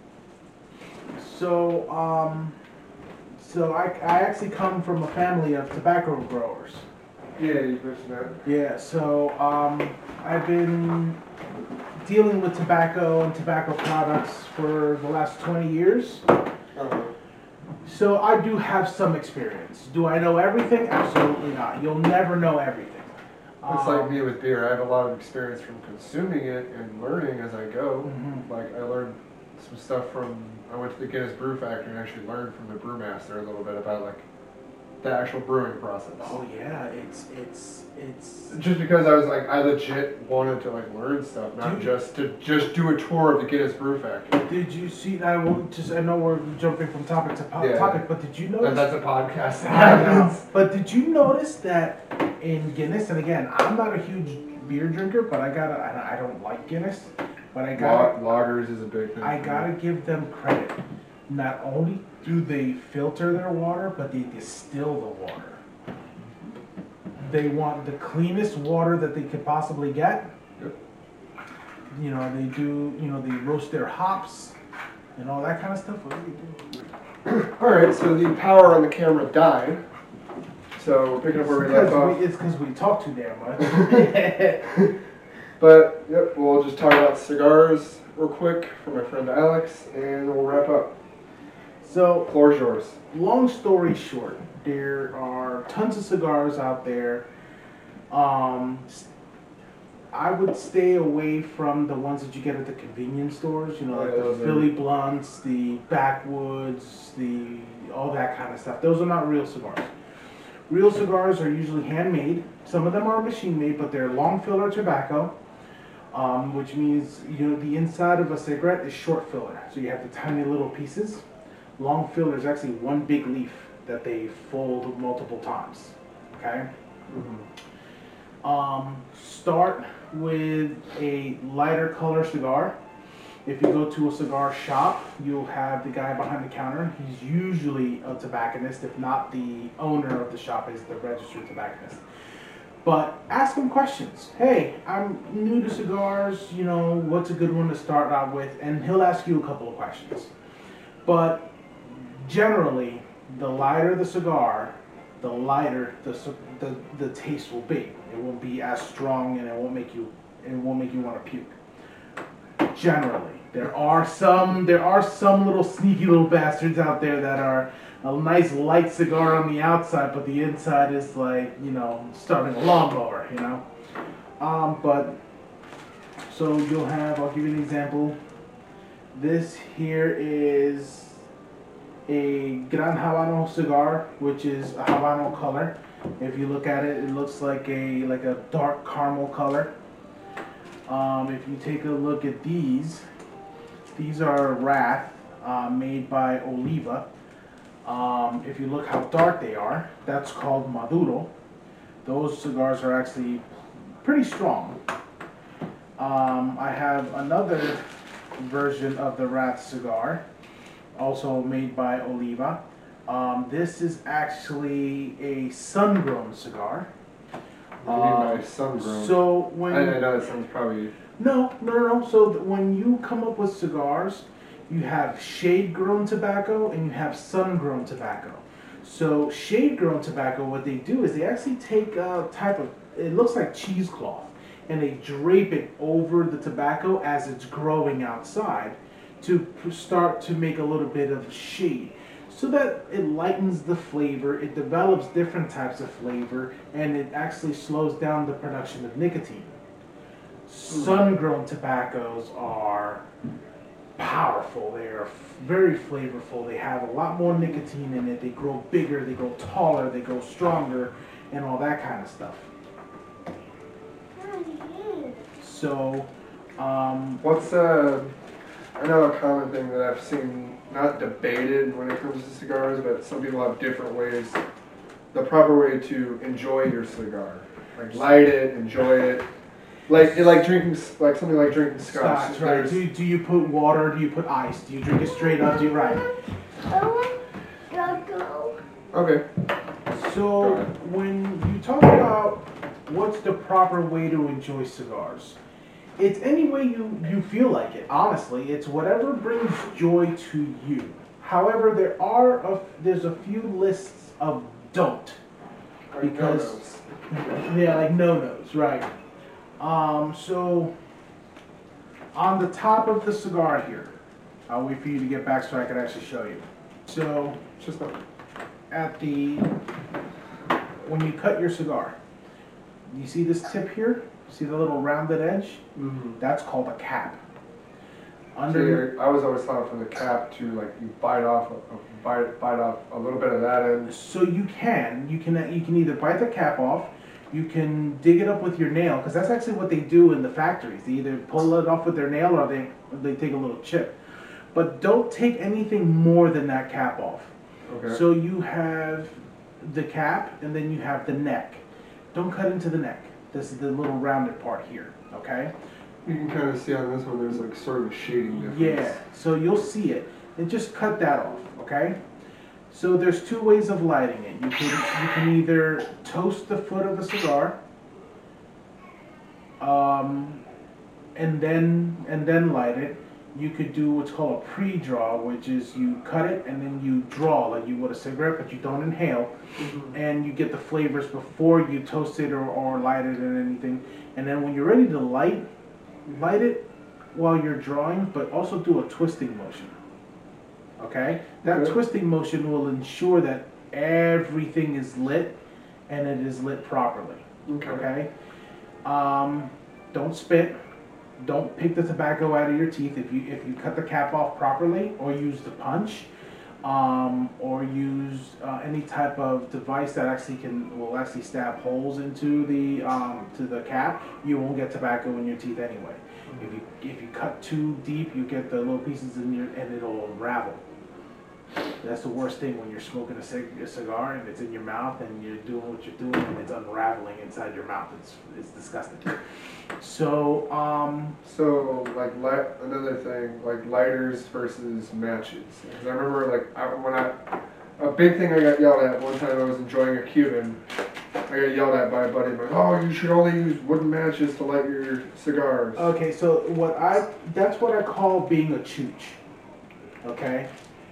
So, um, so I, I actually come from a family of tobacco growers.
Yeah, you mentioned that.
Yeah, so um, I've been dealing with tobacco and tobacco products for the last twenty years.
Uh-huh.
So I do have some experience. Do I know everything? Absolutely not. You'll never know everything.
It's
Um,
like me with beer. I have a lot of experience from consuming it and learning as I go.
Mhm.
Like I learned some stuff from, I went to the Guinness Brew Factory and actually learned from the brewmaster a little bit about like the actual brewing process.
Oh yeah, it's it's it's.
Just because I was like, I legit wanted to like learn stuff, not
Dude.
just to just do a tour of the Guinness Brew Factory.
Did you see? I won't just. I know we're jumping from topic to po-
Yeah.
topic, but did you notice?
And that's a podcast that
I know.
happens.
But did you notice that in Guinness? And again, I'm not a huge beer drinker, but I gotta. I I don't like Guinness, but I gotta.
Log- Loggers is a big thing.
I
for
gotta
me.
give them credit. Not only do they filter their water, but they distill the water. They want the cleanest water that they could possibly get.
Yep.
You know, they do, you know, they roast their hops and all that kind of stuff. What do they do?
Alright, so the power on the camera died. So we're picking up where we left off.
It's because we talk too damn much.
But, yep, we'll just talk about cigars real quick for my friend Alex, and we'll wrap up.
So,
Floor's yours.
long story short, there are tons of cigars out there. Um, I would stay away from the ones that you get at the convenience stores, you know,
Oh,
like
yeah,
the
those are-
Philly Blunts, the Backwoods, the all that kind of stuff. Those are not real cigars. Real cigars are usually handmade. Some of them are machine made, but they're long filler tobacco, um, which means, you know, the inside of a cigarette is short filler. So you have the tiny little pieces. Long filler is actually one big leaf that they fold multiple times. Okay? Um, start with a lighter color cigar. If you go to a cigar shop, you'll have the guy behind the counter. He's usually a tobacconist, if not the owner of the shop is the registered tobacconist. But ask him questions. Hey, I'm new to cigars, you know, what's a good one to start out with? And he'll ask you a couple of questions. But generally, the lighter the cigar, the lighter the the, the taste will be. It won't be as strong, and it won't make you it won't make you want to puke. Generally, there are some there are some little sneaky little bastards out there that are a nice light cigar on the outside, but the inside is like, you know, starting a lawnmower, you know. Um, but so you'll have. I'll give you an example. This here is a Gran Habano cigar, which is a Habano color. If you look at it, it looks like a like a dark caramel color. Um, if you take a look at these, these are Wrath, uh, made by Oliva. Um, if you look how dark they are, that's called Maduro. Those cigars are actually pretty strong. Um, I have another version of the Wrath cigar, also made by Oliva. Um, this is actually a sun-grown cigar.
What do you mean by
Um,
sun-grown?
So when
I, I know it sounds probably...
no, no, no, no. So th- when you come up with cigars, you have shade-grown tobacco and you have sun-grown tobacco. So shade-grown tobacco, what they do is they actually take a type of, it looks like cheesecloth, and they drape it over the tobacco as it's growing outside to p- start to make a little bit of shade. So that it lightens the flavor, it develops different types of flavor, and it actually slows down the production of nicotine. Sun-grown tobaccos are powerful. They are f- very flavorful. They have a lot more nicotine in it. They grow bigger, they grow taller, they grow stronger, and all that kind of stuff. So, um,
What's, uh... I know a common thing that I've seen, not debated when it comes to cigars, but some people have different ways, the proper way to enjoy your cigar. Like light it, enjoy it. Like like drinking, s- like something like drinking scotch.
scotch, right?
There's-
Do, do you put water? Do you put ice? Do you drink it straight up? Do you, right?
Okay.
So, when you talk about what's the proper way to enjoy cigars, it's any way you, you feel like it, honestly. It's whatever brings joy to you. However, there are a, there's a few lists of don't. Because, yeah, like no-nos, right. Um, so, on the top of the cigar here, I'll wait for you to get back so I can actually show you. So,
Just not.
at the, when you cut your cigar, you see this tip here? See the little rounded edge?
Mm-hmm.
That's called a cap. Under.
See, I was always thought from the cap to like you bite off, a, bite, bite off a little bit of that end.
So you can, you can, you can either bite the cap off, you can dig it up with your nail, because that's actually what they do in the factories. They either pull it off with their nail or they they take a little chip. But don't take anything more than that cap off.
Okay.
So you have the cap and then you have the neck. Don't cut into the neck. This is the little rounded part here, okay?
You can kind of see on this one, there's like sort of a shading difference.
Yeah, so you'll see it. And just cut that off, okay? So there's two ways of lighting it. You can you can either toast the foot of the cigar, um, and then and then light it. You could do what's called a pre-draw, which is you cut it and then you draw like you would a cigarette, but you don't inhale, mm-hmm. and you get the flavors before you toast it or, or light it and anything. And then when you're ready to light, light it while you're drawing, but also do a twisting motion. Okay? That
okay.
twisting motion will ensure that everything is lit and it is lit properly.
Okay.
Okay? Um, don't spit. Don't pick the tobacco out of your teeth if you if you cut the cap off properly, or use the punch, um, or use uh, any type of device that actually can will actually stab holes into the um, to the cap. You won't get tobacco in your teeth anyway. Mm-hmm. If you if you cut too deep, you get the little pieces in your and it'll unravel. That's the worst thing when you're smoking a, cig- a cigar and it's in your mouth and you're doing what you're doing and it's unraveling inside your mouth. It's it's disgusting. So, um...
So, like, light, another thing, like lighters versus matches. Because I remember, like, I, when I... A big thing I got yelled at one time I was enjoying a Cuban. I got yelled at by a buddy. Like, oh, you should only use wooden matches to light your cigars.
Okay, so what I... That's what I call being a chooch. Okay?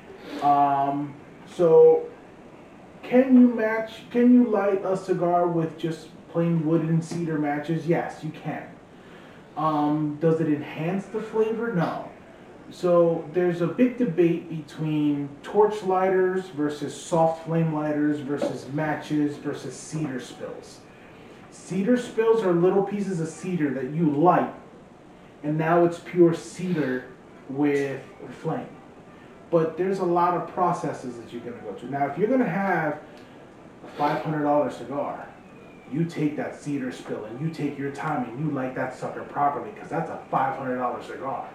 Um, so... Can you match... Can you light a cigar with just plain wooden cedar matches? Yes, you can. Um, does it enhance the flavor? No. So there's a big debate between torch lighters versus soft flame lighters versus matches versus cedar spills. Cedar spills are little pieces of cedar that you light, and now it's pure cedar with flame. But there's a lot of processes that you're going to go through. Now, if you're going to have a five hundred dollars cigar, you take that cedar spill and you take your time and you light that sucker properly, because that's a five hundred dollars cigar.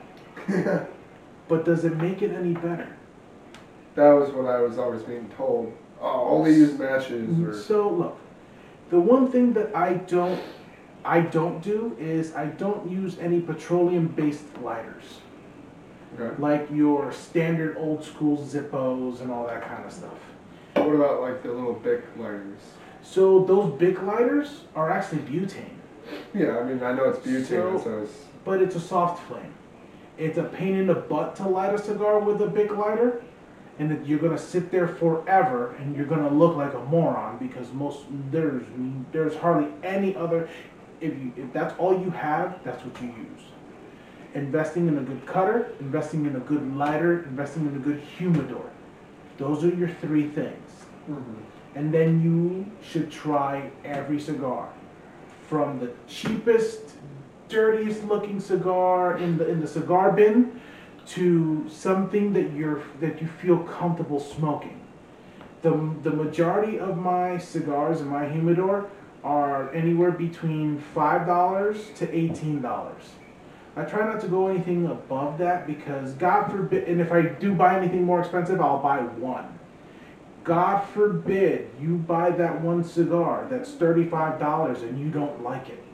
But does it make it any better?
That was what I was always being told. Oh, only use matches. Or...
So look, the one thing that I don't, I don't do is I don't use any petroleum-based lighters.
Okay.
Like your standard old school Zippos and all that kind of stuff.
What about like the little Bic lighters?
So those Bic lighters are actually butane.
Yeah, I mean, I know it's butane,
So,
so it's...
but it's a soft flame. It's a pain in the butt to light a cigar with a Bic lighter, and that you're gonna sit there forever, and you're gonna look like a moron, because most there's there's hardly any other. If you if that's all you have, that's what you use. Investing in a good cutter, investing in a good lighter, investing in a good humidor. Those are your three things.
Mm-hmm.
And then you should try every cigar, from the cheapest, dirtiest looking cigar in the in the cigar bin to something that you're that you feel comfortable smoking. The the majority of my cigars in my humidor are anywhere between five dollars to eighteen dollars. I try not to go anything above that, because God forbid, and if I do buy anything more expensive, I'll buy one. God forbid you buy that one cigar that's thirty-five dollars and you don't like it.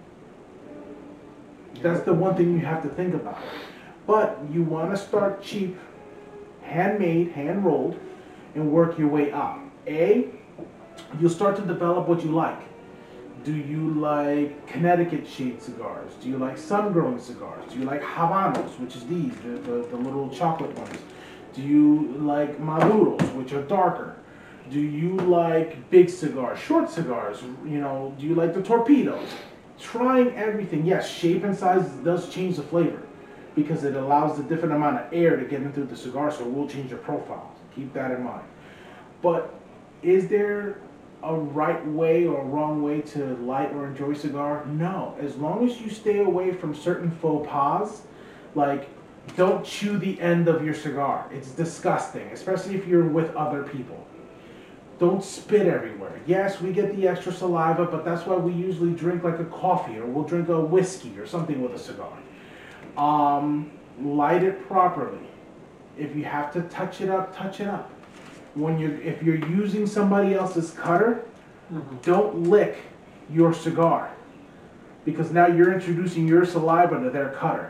That's the one thing you have to think about. But you want to start cheap, handmade, hand-rolled, and work your way up. A, you'll start to develop what you like. Do you like Connecticut shade cigars? Do you like sun-grown cigars? Do you like Habanos, which is these, the, the, the little chocolate ones? Do you like Maduros, which are darker? Do you like big cigars, short cigars? You know, do you like the torpedoes? Trying everything. Yes, shape and size does change the flavor, because it allows a different amount of air to get into the cigar, so it will change your profile. Keep that in mind. But is there a right way or a wrong way to light or enjoy cigar? No. As long as you stay away from certain faux pas, like Don't chew the end of your cigar. It's disgusting, especially if you're with other people. Don't spit everywhere. Yes, we get the extra saliva, but that's why we usually drink like a coffee, or we'll drink a whiskey or something with a cigar. Um, light it properly. If you have to touch it up, touch it up. When you if you're using somebody else's cutter, mm-hmm. don't lick your cigar, because now you're introducing your saliva to their cutter.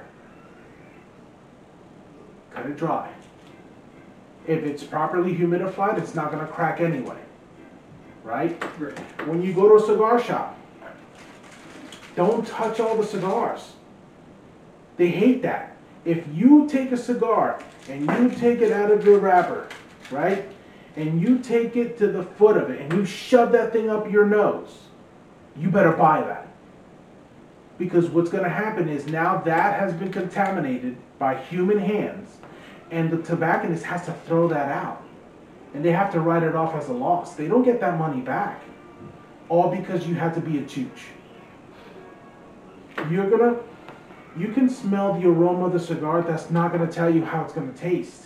Cut it dry. If it's properly humidified, it's not going to crack anyway. Right?
Right?
When you go to a cigar shop, don't touch all the cigars. They hate that. If you take a cigar and you take it out of your wrapper, right? And you take it to the foot of it and you shove that thing up your nose, you better buy that. Because what's going to happen is now that has been contaminated by human hands, and the tobacconist has to throw that out. And they have to write it off as a loss. They don't get that money back. All because you had to be a chooch. You're gonna, you can smell the aroma of the cigar. That's not gonna tell you how it's gonna taste.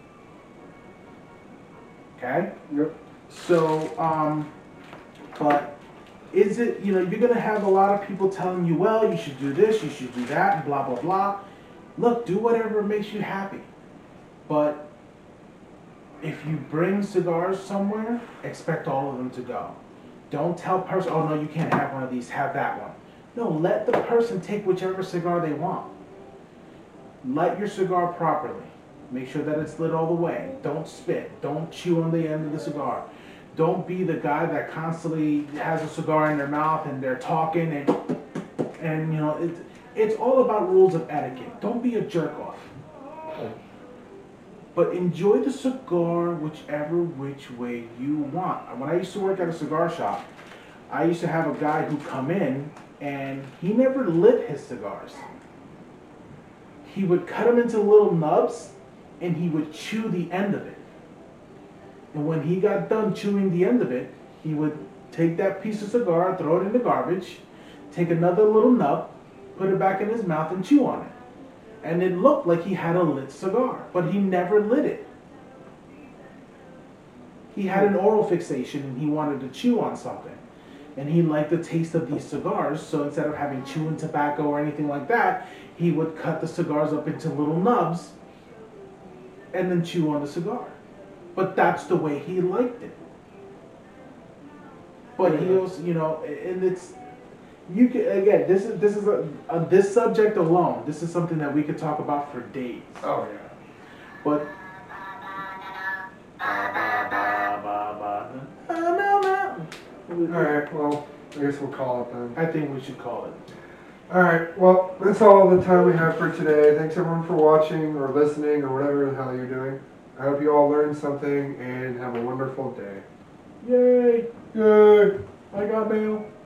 Okay?
Yep.
So, um, but is it, you know, you're gonna have a lot of people telling you, well, you should do this, you should do that, and blah, blah, blah. Look, do whatever makes you happy. But if you bring cigars somewhere, expect all of them to go. Don't tell person, oh no, you can't have one of these, have that one. No, let the person take whichever cigar they want. Light your cigar properly. Make sure that it's lit all the way. Don't spit. Don't chew on the end of the cigar. Don't be the guy that constantly has a cigar in their mouth and they're talking and, and you know, it's, it's all about rules of etiquette. Don't be a jerk off. But enjoy the cigar whichever which way you want. When I used to work at a cigar shop, I used to have a guy who come in and he never lit his cigars. He would cut them into little nubs and he would chew the end of it. And when he got done chewing the end of it, he would take that piece of cigar, throw it in the garbage, take another little nub, put it back in his mouth and chew on it. And it looked like he had a lit cigar, but he never lit it. He had an oral fixation and he wanted to chew on something. And he liked the taste of these cigars, so instead of having chewing tobacco or anything like that, he would cut the cigars up into little nubs and then chew on the cigar. But that's the way he liked it. But he also, you know, and it's, you can, again, this is this is a, a this subject alone. This is something that we could talk about for days.
Oh yeah.
But
all right. Well, I guess we'll call it then.
I think we should call it.
All right. Well, that's all the time we have for today. Thanks everyone for watching or listening or whatever the hell you're doing. I hope you all learned something and have a wonderful day.
Yay!
Yay!
I got mail.